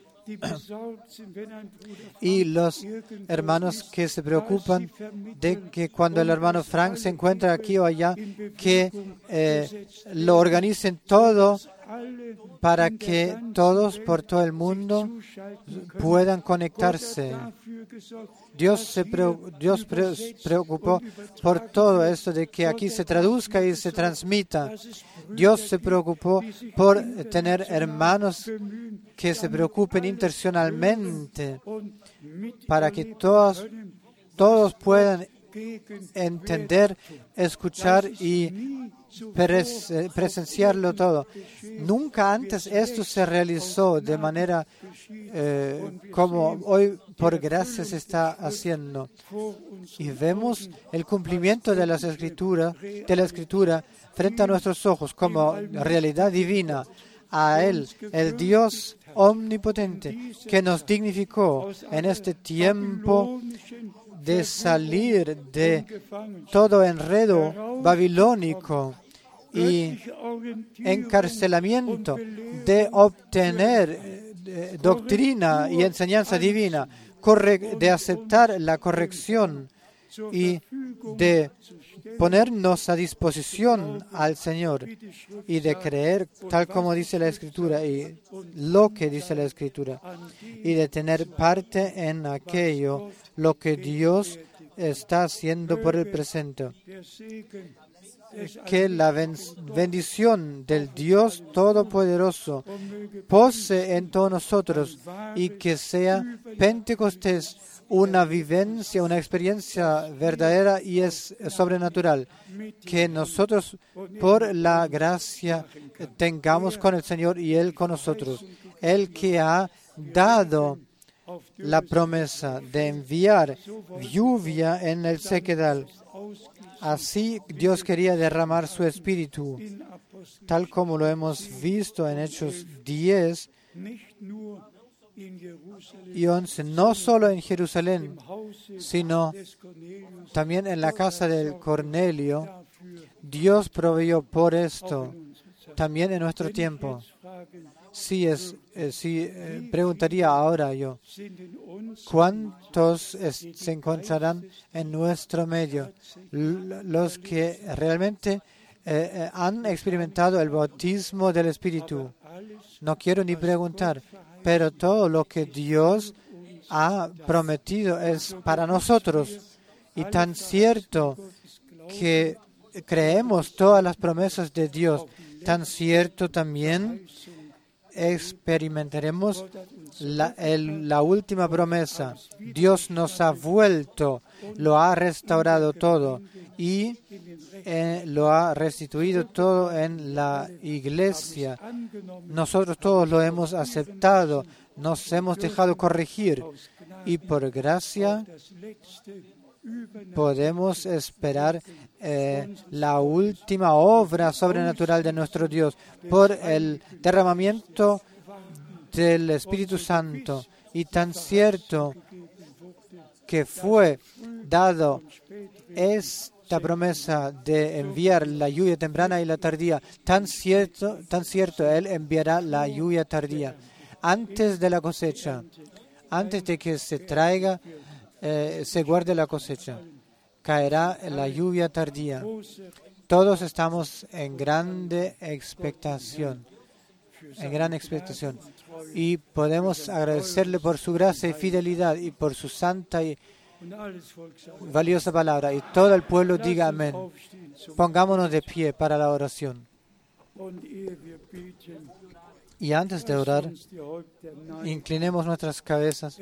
y los hermanos que se preocupan de que cuando el hermano Frank se encuentra aquí o allá, que eh, lo organicen todo para que todos por todo el mundo puedan conectarse. Dios se pre, Dios pre, preocupó por todo esto de que aquí se traduzca y se transmita. Dios se preocupó por tener hermanos que se preocupen intencionalmente para que todos, todos puedan entender, escuchar y pres, presenciarlo todo. Nunca antes esto se realizó de manera eh, como hoy por gracia se está haciendo. Y vemos el cumplimiento de las escrituras, de la escritura frente a nuestros ojos como realidad divina. A Él, el Dios omnipotente, que nos dignificó en este tiempo de salir de todo enredo babilónico y encarcelamiento, de obtener eh, doctrina y enseñanza divina, de aceptar la corrección y de ponernos a disposición al Señor y de creer tal como dice la Escritura y lo que dice la Escritura y de tener parte en aquello lo que Dios está haciendo por el presente. Que la bendición del Dios Todopoderoso pose en todos nosotros y que sea Pentecostés una vivencia, una experiencia verdadera y es sobrenatural. Que nosotros, por la gracia, tengamos con el Señor y Él con nosotros. Él que ha dado la promesa de enviar lluvia en el sequedal. Así Dios quería derramar su Espíritu, tal como lo hemos visto en Hechos diez y once, no solo en Jerusalén, sino también en la casa del Cornelio. Dios proveyó por esto, también en nuestro tiempo. Sí, es, eh, sí eh, preguntaría ahora yo, ¿cuántos es, se encontrarán en nuestro medio? L- los que realmente eh, eh, han experimentado el bautismo del Espíritu. No quiero ni preguntar, pero todo lo que Dios ha prometido es para nosotros. Y tan cierto que creemos todas las promesas de Dios, tan cierto también experimentaremos la, el, la última promesa. Dios nos ha vuelto, lo ha restaurado todo y eh, lo ha restituido todo en la iglesia. Nosotros todos lo hemos aceptado, nos hemos dejado corregir y por gracia podemos esperar eh, la última obra sobrenatural de nuestro Dios por el derramamiento del Espíritu Santo. Y tan cierto que fue dado esta promesa de enviar la lluvia temprana y la tardía, tan cierto, tan cierto Él enviará la lluvia tardía antes de la cosecha, antes de que se traiga Eh, se guarde la cosecha. caerá la lluvia tardía. Todos estamos en grande expectación, en gran expectación. Y podemos agradecerle por su gracia y fidelidad y por su santa y valiosa palabra. Y todo el pueblo diga amén. Pongámonos de pie para la oración. Y antes de orar, inclinemos nuestras cabezas.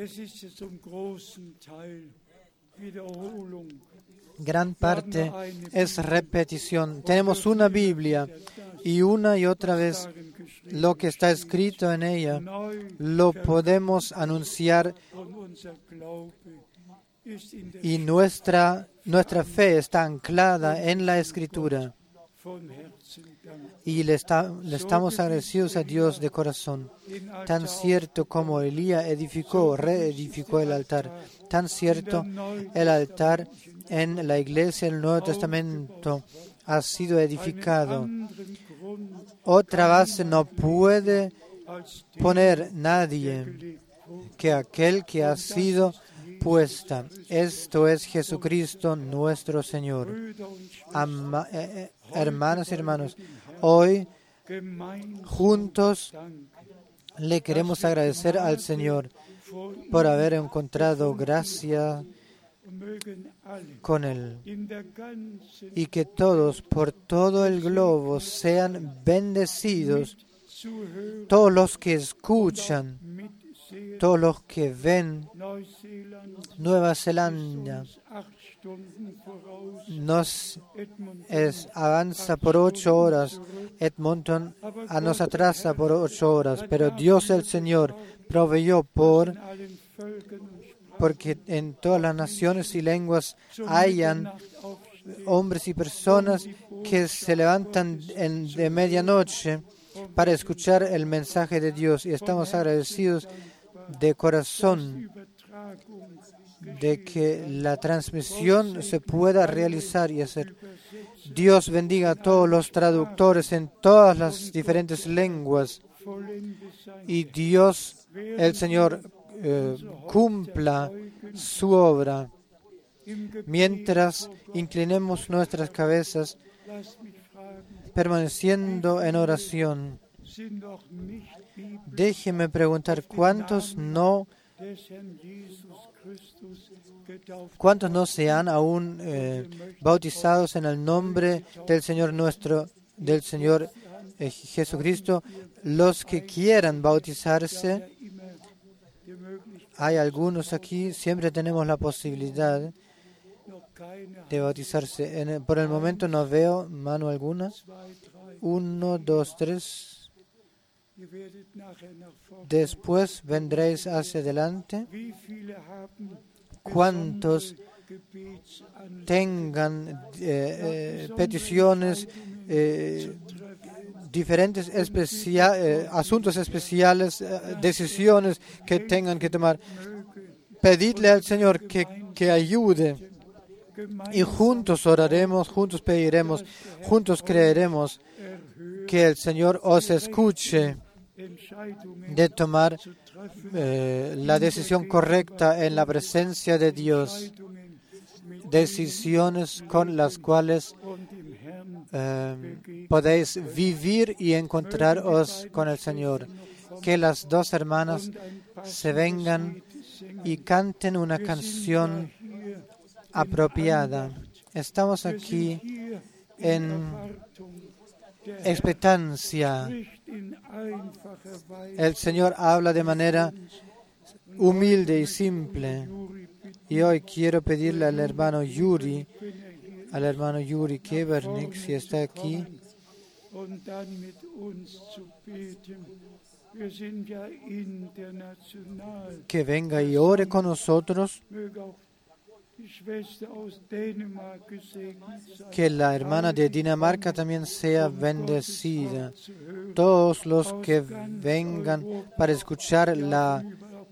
Gran parte es repetición. Tenemos una Biblia y una y otra vez lo que está escrito en ella lo podemos anunciar y nuestra, nuestra fe está anclada en la Escritura. Y le, está, le estamos agradecidos a Dios de corazón. Tan cierto como Elías edificó, reedificó el altar, tan cierto el altar en la iglesia del Nuevo Testamento ha sido edificado. Otra base no puede poner nadie que aquel que ha sido puesta. Esto es Jesucristo nuestro Señor. Ama, eh, eh, hermanas y hermanos, hoy juntos le queremos agradecer al Señor por haber encontrado gracia con Él y que todos por todo el globo sean bendecidos, todos los que escuchan, todos los que ven. Nueva Zelanda nos es, avanza por ocho horas, Edmonton a nos atrasa por ocho horas, pero Dios el Señor proveyó por porque en todas las naciones y lenguas hayan hombres y personas que se levantan en, de medianoche para escuchar el mensaje de Dios, y estamos agradecidos de corazón de que la transmisión se pueda realizar y hacer. Dios bendiga a todos los traductores en todas las diferentes lenguas y Dios, el Señor, eh, cumpla su obra. Mientras inclinemos nuestras cabezas, permaneciendo en oración, déjeme preguntar, ¿cuántos no ¿Cuántos no se han aún eh, bautizados en el nombre del Señor nuestro, del Señor eh, Jesucristo? Los que quieran bautizarse, hay algunos aquí, siempre tenemos la posibilidad de bautizarse. En el, por el momento no veo mano alguna. Uno, dos, tres. Después vendréis hacia adelante. ¿Cuántos tengan eh, eh, peticiones, eh, diferentes especia- eh, asuntos especiales, eh, decisiones que tengan que tomar? Pedidle al Señor que, que ayude y juntos oraremos, juntos pediremos, juntos creeremos que el Señor os escuche de tomar eh, la decisión correcta en la presencia de Dios, decisiones con las cuales eh, podéis vivir y encontraros con el Señor. Que las dos hermanas se vengan y canten una canción apropiada. Estamos aquí en expectancia. El Señor habla de manera humilde y simple. Y hoy quiero pedirle al hermano Yuri, al hermano Yuri Kebernik, si está aquí, que venga y ore con nosotros. Que la hermana de Dinamarca también sea bendecida. Todos los que vengan para escuchar la,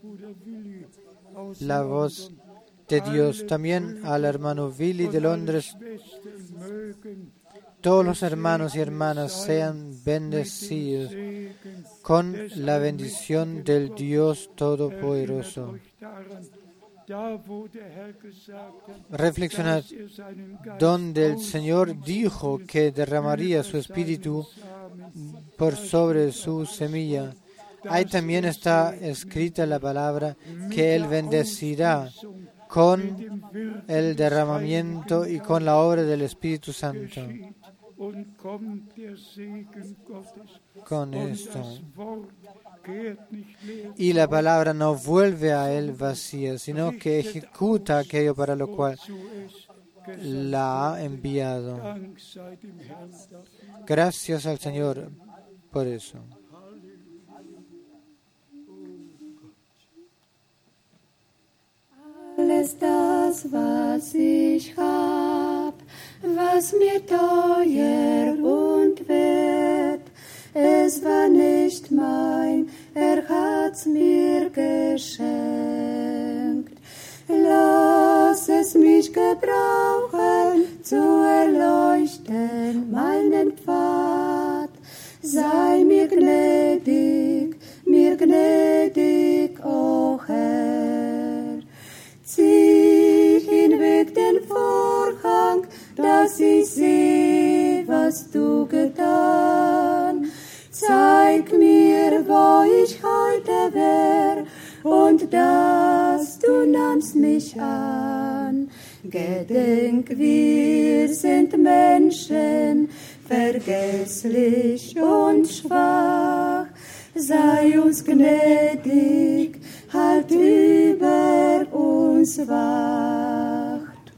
la voz de Dios. También al hermano Willy de Londres. Todos los hermanos y hermanas sean bendecidos con la bendición del Dios Todopoderoso. reflexionad donde el Señor dijo que derramaría su espíritu por sobre su semilla. Ahí también está escrita la palabra que Él bendecirá con el derramamiento y con la obra del Espíritu Santo. Con esto. Y la palabra no vuelve a Él vacía, sino que ejecuta aquello para lo cual la ha enviado. Gracias al Señor por eso. Alles das, was ich hab, was mir teuer und wert, es war nicht mein, er hat's mir geschenkt. Lass es mich gebrauchen, zu erleuchten meinen Pfad. Sei mir gnädig, mir gnädig, o Herr. Zieh hinweg den Vorhang, dass ich seh, was du getan. Zeig mir, wo ich heute wär, und dass du nahmst mich an. Gedenk, wir sind Menschen, vergesslich und schwach. Sei uns gnädig, halt über uns wacht.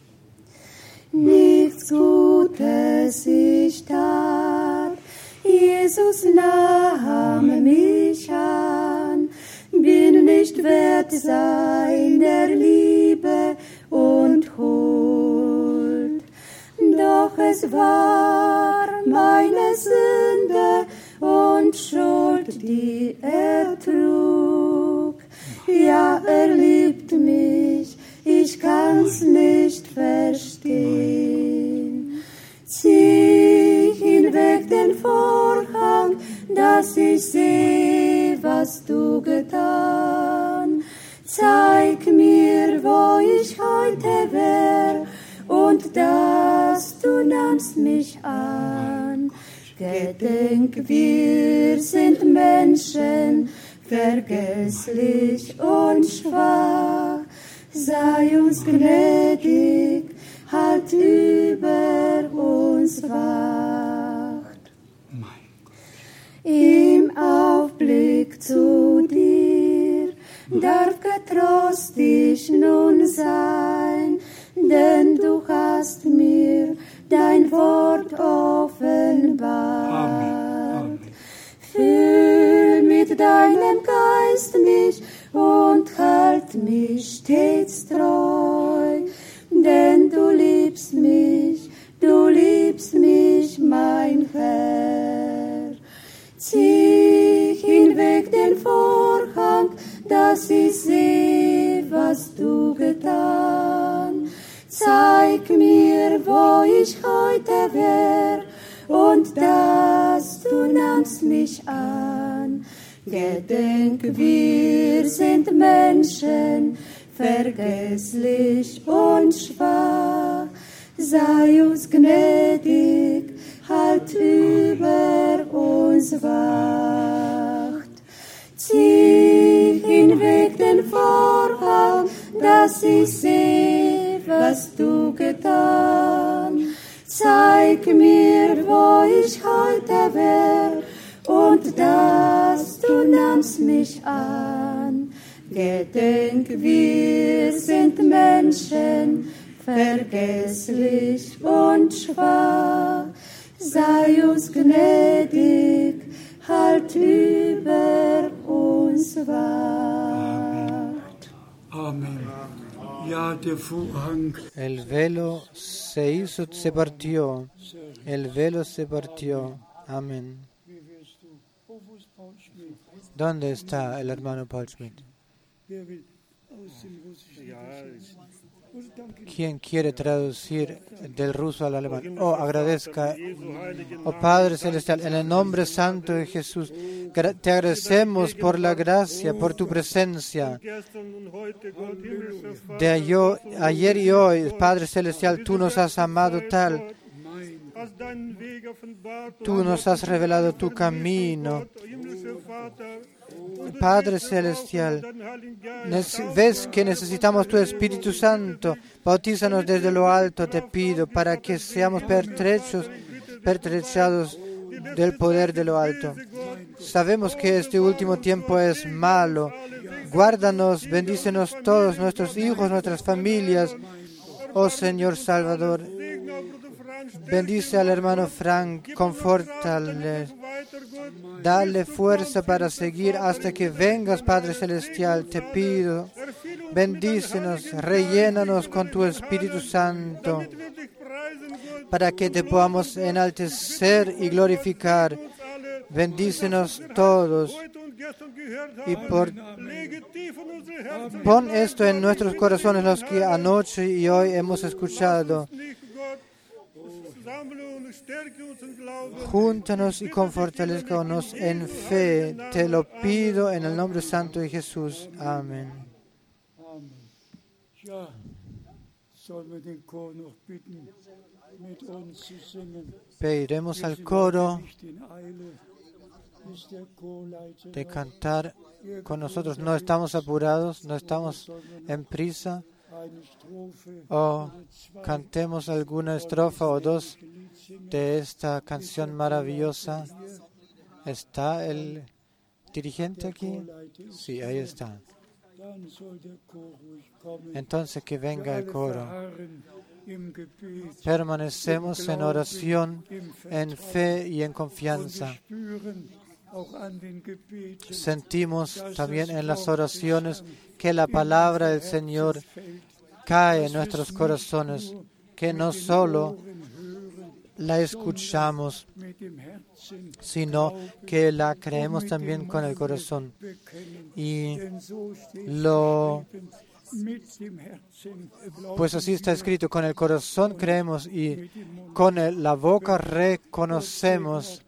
Nichts Gutes ich tat, Jesus nahm mich an, bin nicht wert seiner Liebe und Huld. Doch es war meine Sünde und Schuld, die er trug. Ja, er liebt mich, ich kann's nicht verstehen. Zieh hinweg den Vorhang, dass ich seh, was du getan. Zeig mir, wo ich heute wär, und dass du nahmst mich an. Gedenk, wir sind Menschen, vergesslich und schwach. Sei uns gnädig, halt über uns wacht. Im Aufblick zu dir darf getrost ich nun sein, denn du hast mir dein Wort offenbart. Amen. Füll mit deinem Geist mich und halt mich stets treu, denn du liebst mich, du liebst mich, mein Herr. Zieh hinweg den Vorhang, dass ich seh, was du getan. Zeig mir, wo ich heute wär, und dass du nahmst mich an. Gedenk, wir sind Menschen, vergesslich und schwach. Sei uns gnädig, halt über uns wacht. Zieh hinweg den Vorhang, dass ich seh, was du getan. Zeig mir, wo ich heute wär, und dass du nahmst mich an. Gedenk, wir sind Menschen, vergesslich und schwach. Sei uns gnädig, halt über uns wacht. Amen. Ja, der Vorhang. El velo se hizo, se partió. El velo se partió. Amén. ¿Dónde está el hermano Paul Schmidt? Ja, ¿Quién quiere traducir del ruso al alemán? Oh, agradezca. Oh Padre Celestial, en el nombre santo de Jesús, te agradecemos por la gracia, por tu presencia. De ayer, ayer y hoy, Padre Celestial, tú nos has amado tal. Tú nos has revelado tu camino. Padre Celestial, ves que necesitamos tu Espíritu Santo. Bautízanos desde lo alto, te pido, para que seamos pertrechos, pertrechados del poder de lo alto. Sabemos que este último tiempo es malo. Guárdanos, bendícenos todos, nuestros hijos, nuestras familias. Oh Señor Salvador, bendice al hermano Frank, confórtale, dale fuerza para seguir hasta que vengas, Padre Celestial, te pido. Bendícenos, rellénanos con tu Espíritu Santo, para que te podamos enaltecer y glorificar. Bendícenos todos. Y por, pon esto en nuestros corazones, los que anoche y hoy hemos escuchado. Júntanos y confortalezcanos en fe. Te lo pido en el nombre santo de Jesús. Amén. Pediremos al coro de cantar con nosotros. No estamos apurados, no estamos en prisa. O cantemos alguna estrofa o dos de esta canción maravillosa. ¿Está el dirigente aquí? Sí, ahí está. Entonces que venga el coro. Permanecemos en oración, en fe y en confianza. Sentimos también en las oraciones que la palabra del Señor cae en nuestros corazones, que no solo la escuchamos, sino que la creemos también con el corazón. Y lo, pues así está escrito, con el corazón creemos y con el, la boca reconocemos.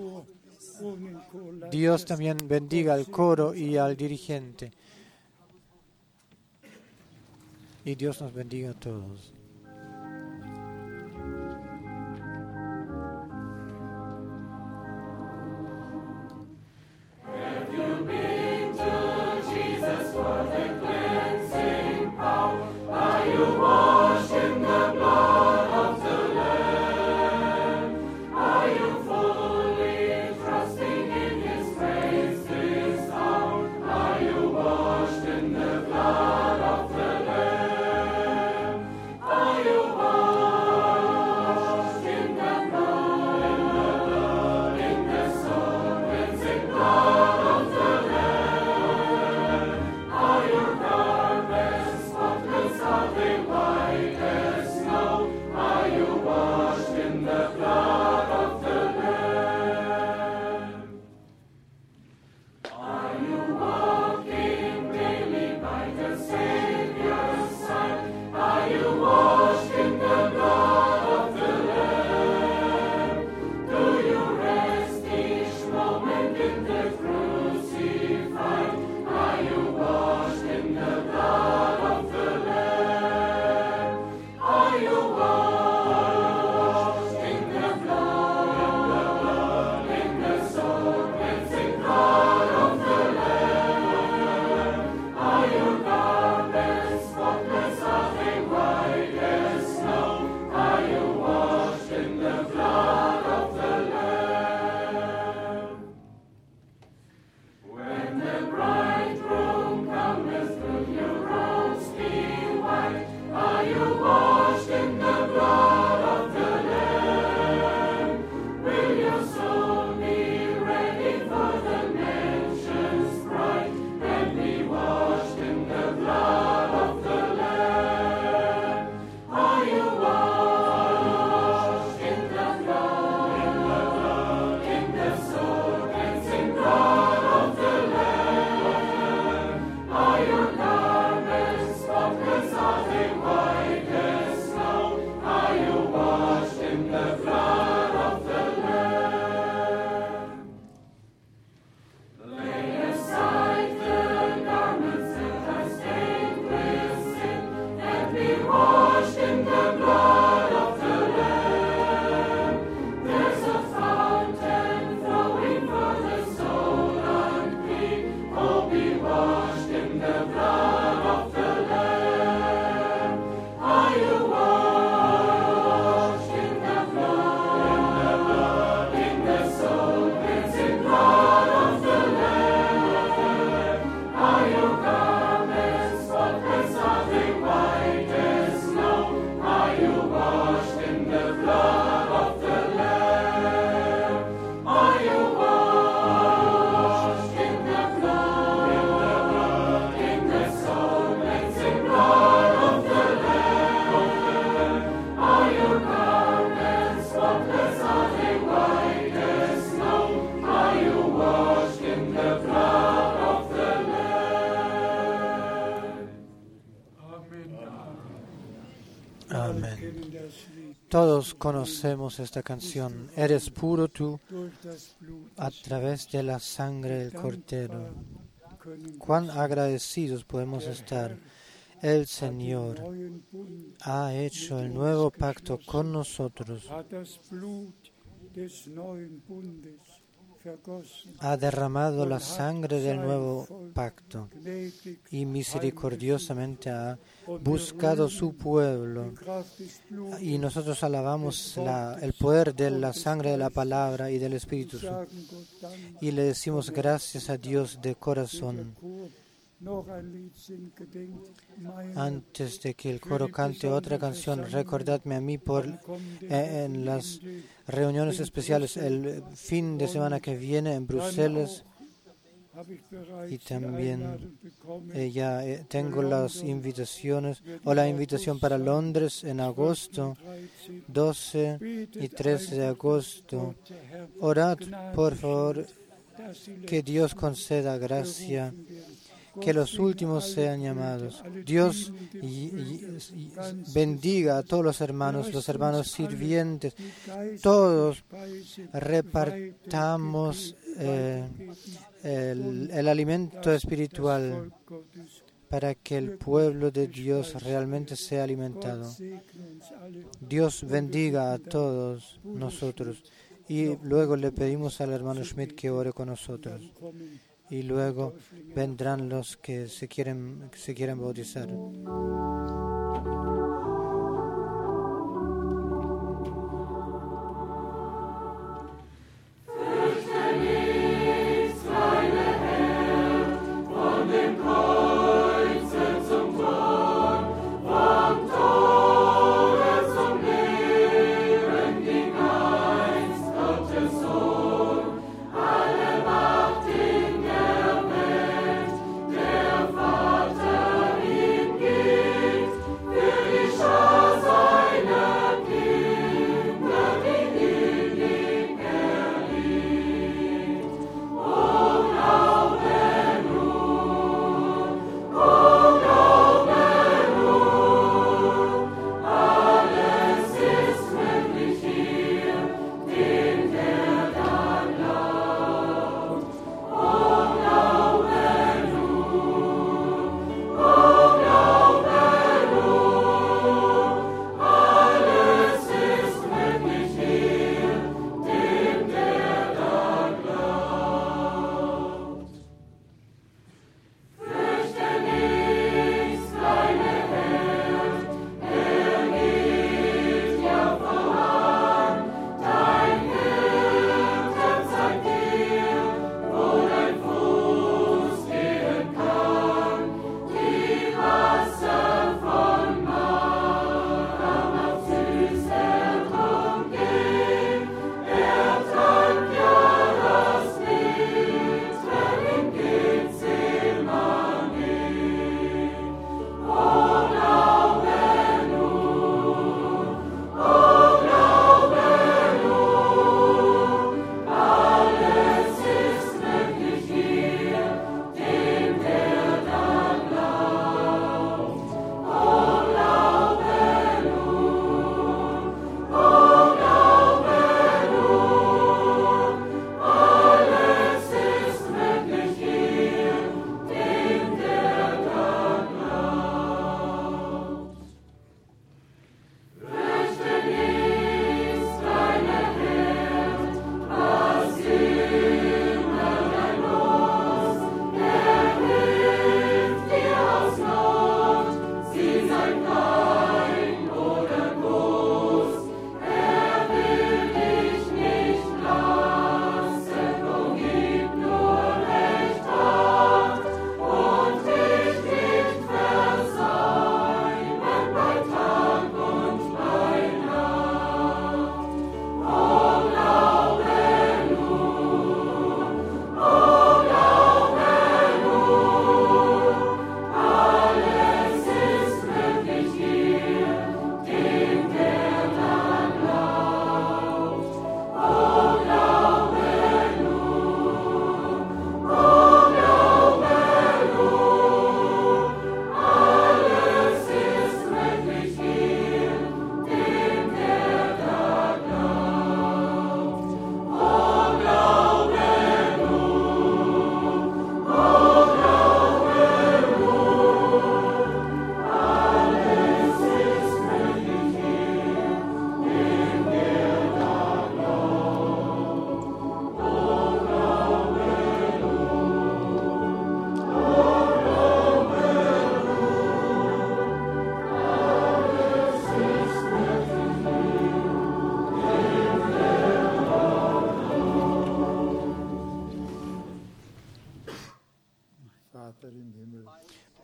Dios también bendiga al coro y al dirigente. Y Dios nos bendiga a todos. Are Todos conocemos esta canción. Eres puro tú a través de la sangre del Cordero. Cuán agradecidos podemos estar. El Señor ha hecho el nuevo pacto con nosotros. Ha derramado la sangre del nuevo pacto y misericordiosamente ha buscado su pueblo. Y nosotros alabamos la, el poder de la sangre de la palabra y del Espíritu. Y le decimos gracias a Dios de corazón. Antes de que el coro cante otra canción, recordadme a mí por eh, en las reuniones especiales el fin de semana que viene en Bruselas, y también eh, ya eh, tengo las invitaciones o la invitación para Londres en agosto, doce y trece de agosto. Orad, por favor, que Dios conceda gracia, que los últimos sean llamados. Dios y, y, y bendiga a todos los hermanos, los hermanos sirvientes. Todos repartamos eh, el, el alimento espiritual para que el pueblo de Dios realmente sea alimentado. Dios bendiga a todos nosotros. Y luego le pedimos al hermano Schmidt que ore con nosotros. Y luego vendrán los que se quieren, que se quieren bautizar. Für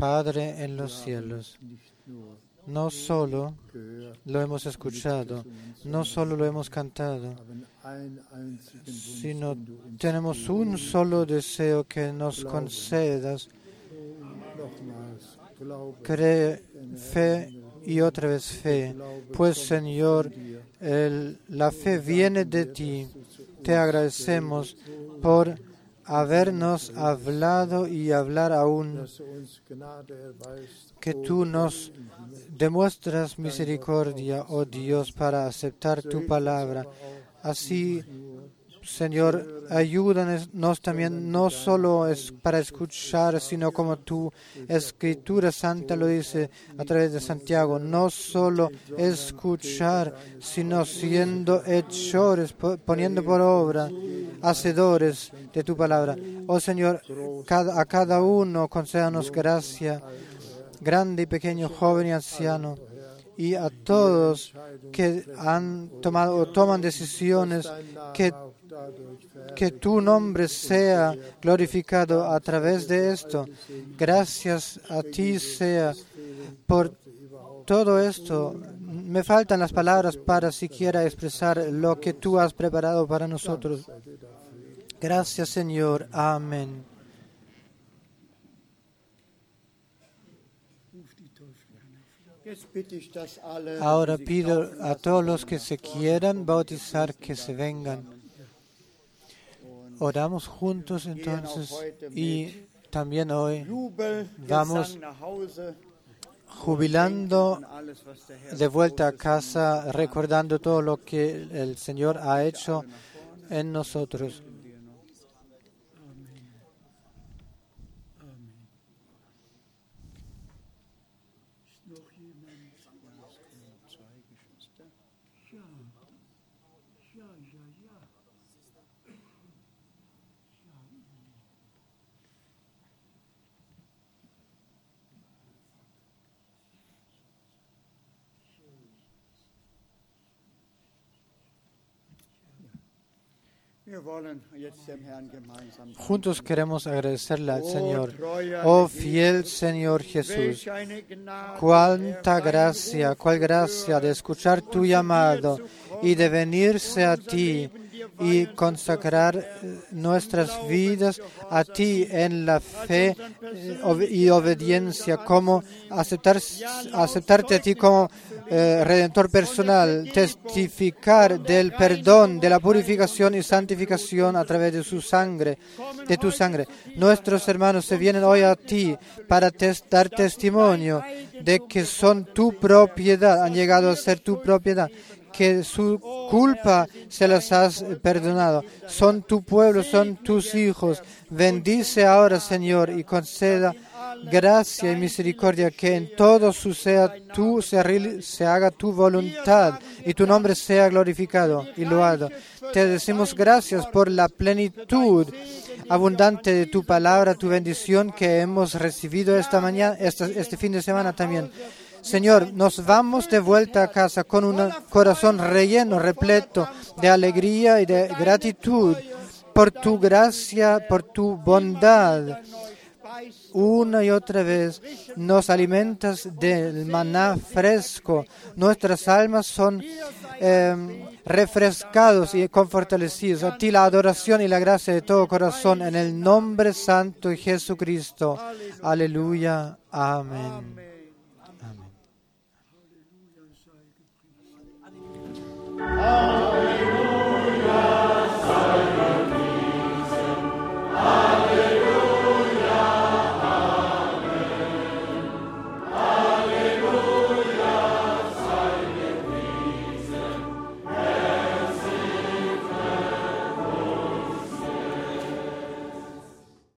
Padre en los cielos. No solo lo hemos escuchado, no solo lo hemos cantado, sino tenemos un solo deseo que nos concedas. Cree, fe y otra vez fe, pues Señor, el, la fe viene de ti. Te agradecemos por habernos hablado y hablar aún, que tú nos demuestras misericordia, oh Dios, para aceptar tu palabra. Así, Señor, ayúdanos también, no solo es para escuchar, sino como tu Escritura Santa lo dice a través de Santiago, no solo escuchar, sino siendo hechores, poniendo por obra, hacedores de tu palabra. Oh Señor, a cada uno concédanos gracia, grande y pequeño, joven y anciano, y a todos que han tomado o toman decisiones, que que tu nombre sea glorificado a través de esto. Gracias a ti sea por todo esto. Me faltan las palabras para siquiera expresar lo que tú has preparado para nosotros. Gracias, Señor. Amén. Ahora pido a todos los que se quieran bautizar que se vengan. Oramos juntos entonces y también hoy vamos jubilando de vuelta a casa, recordando todo lo que el Señor ha hecho en nosotros. Juntos queremos agradecerle al Señor. Oh fiel Señor Jesús, cuánta gracia, cuál gracia de escuchar tu llamado y de venirse a ti y consagrar nuestras vidas a ti en la fe y obediencia, como aceptar, aceptarte a ti como eh, Redentor personal, testificar del perdón, de la purificación y santificación a través de su sangre, de tu sangre. Nuestros hermanos se vienen hoy a ti para tes- dar testimonio de que son tu propiedad, han llegado a ser tu propiedad, que su culpa se las has perdonado. Son tu pueblo, son tus hijos. Bendice ahora, Señor, y conceda gracia y misericordia, que en todo suceda tú, se, se haga tu voluntad y tu nombre sea glorificado y loado. Te decimos gracias por la plenitud abundante de tu palabra, tu bendición que hemos recibido esta mañana, este, este fin de semana también. Señor, nos vamos de vuelta a casa con un corazón relleno, repleto de alegría y de gratitud por tu gracia, por tu bondad. Una y otra vez nos alimentas del maná fresco. Nuestras almas son eh, refrescados y confortalecidos. A ti la adoración y la gracia de todo corazón en el nombre santo de Jesucristo. Aleluya. Amén.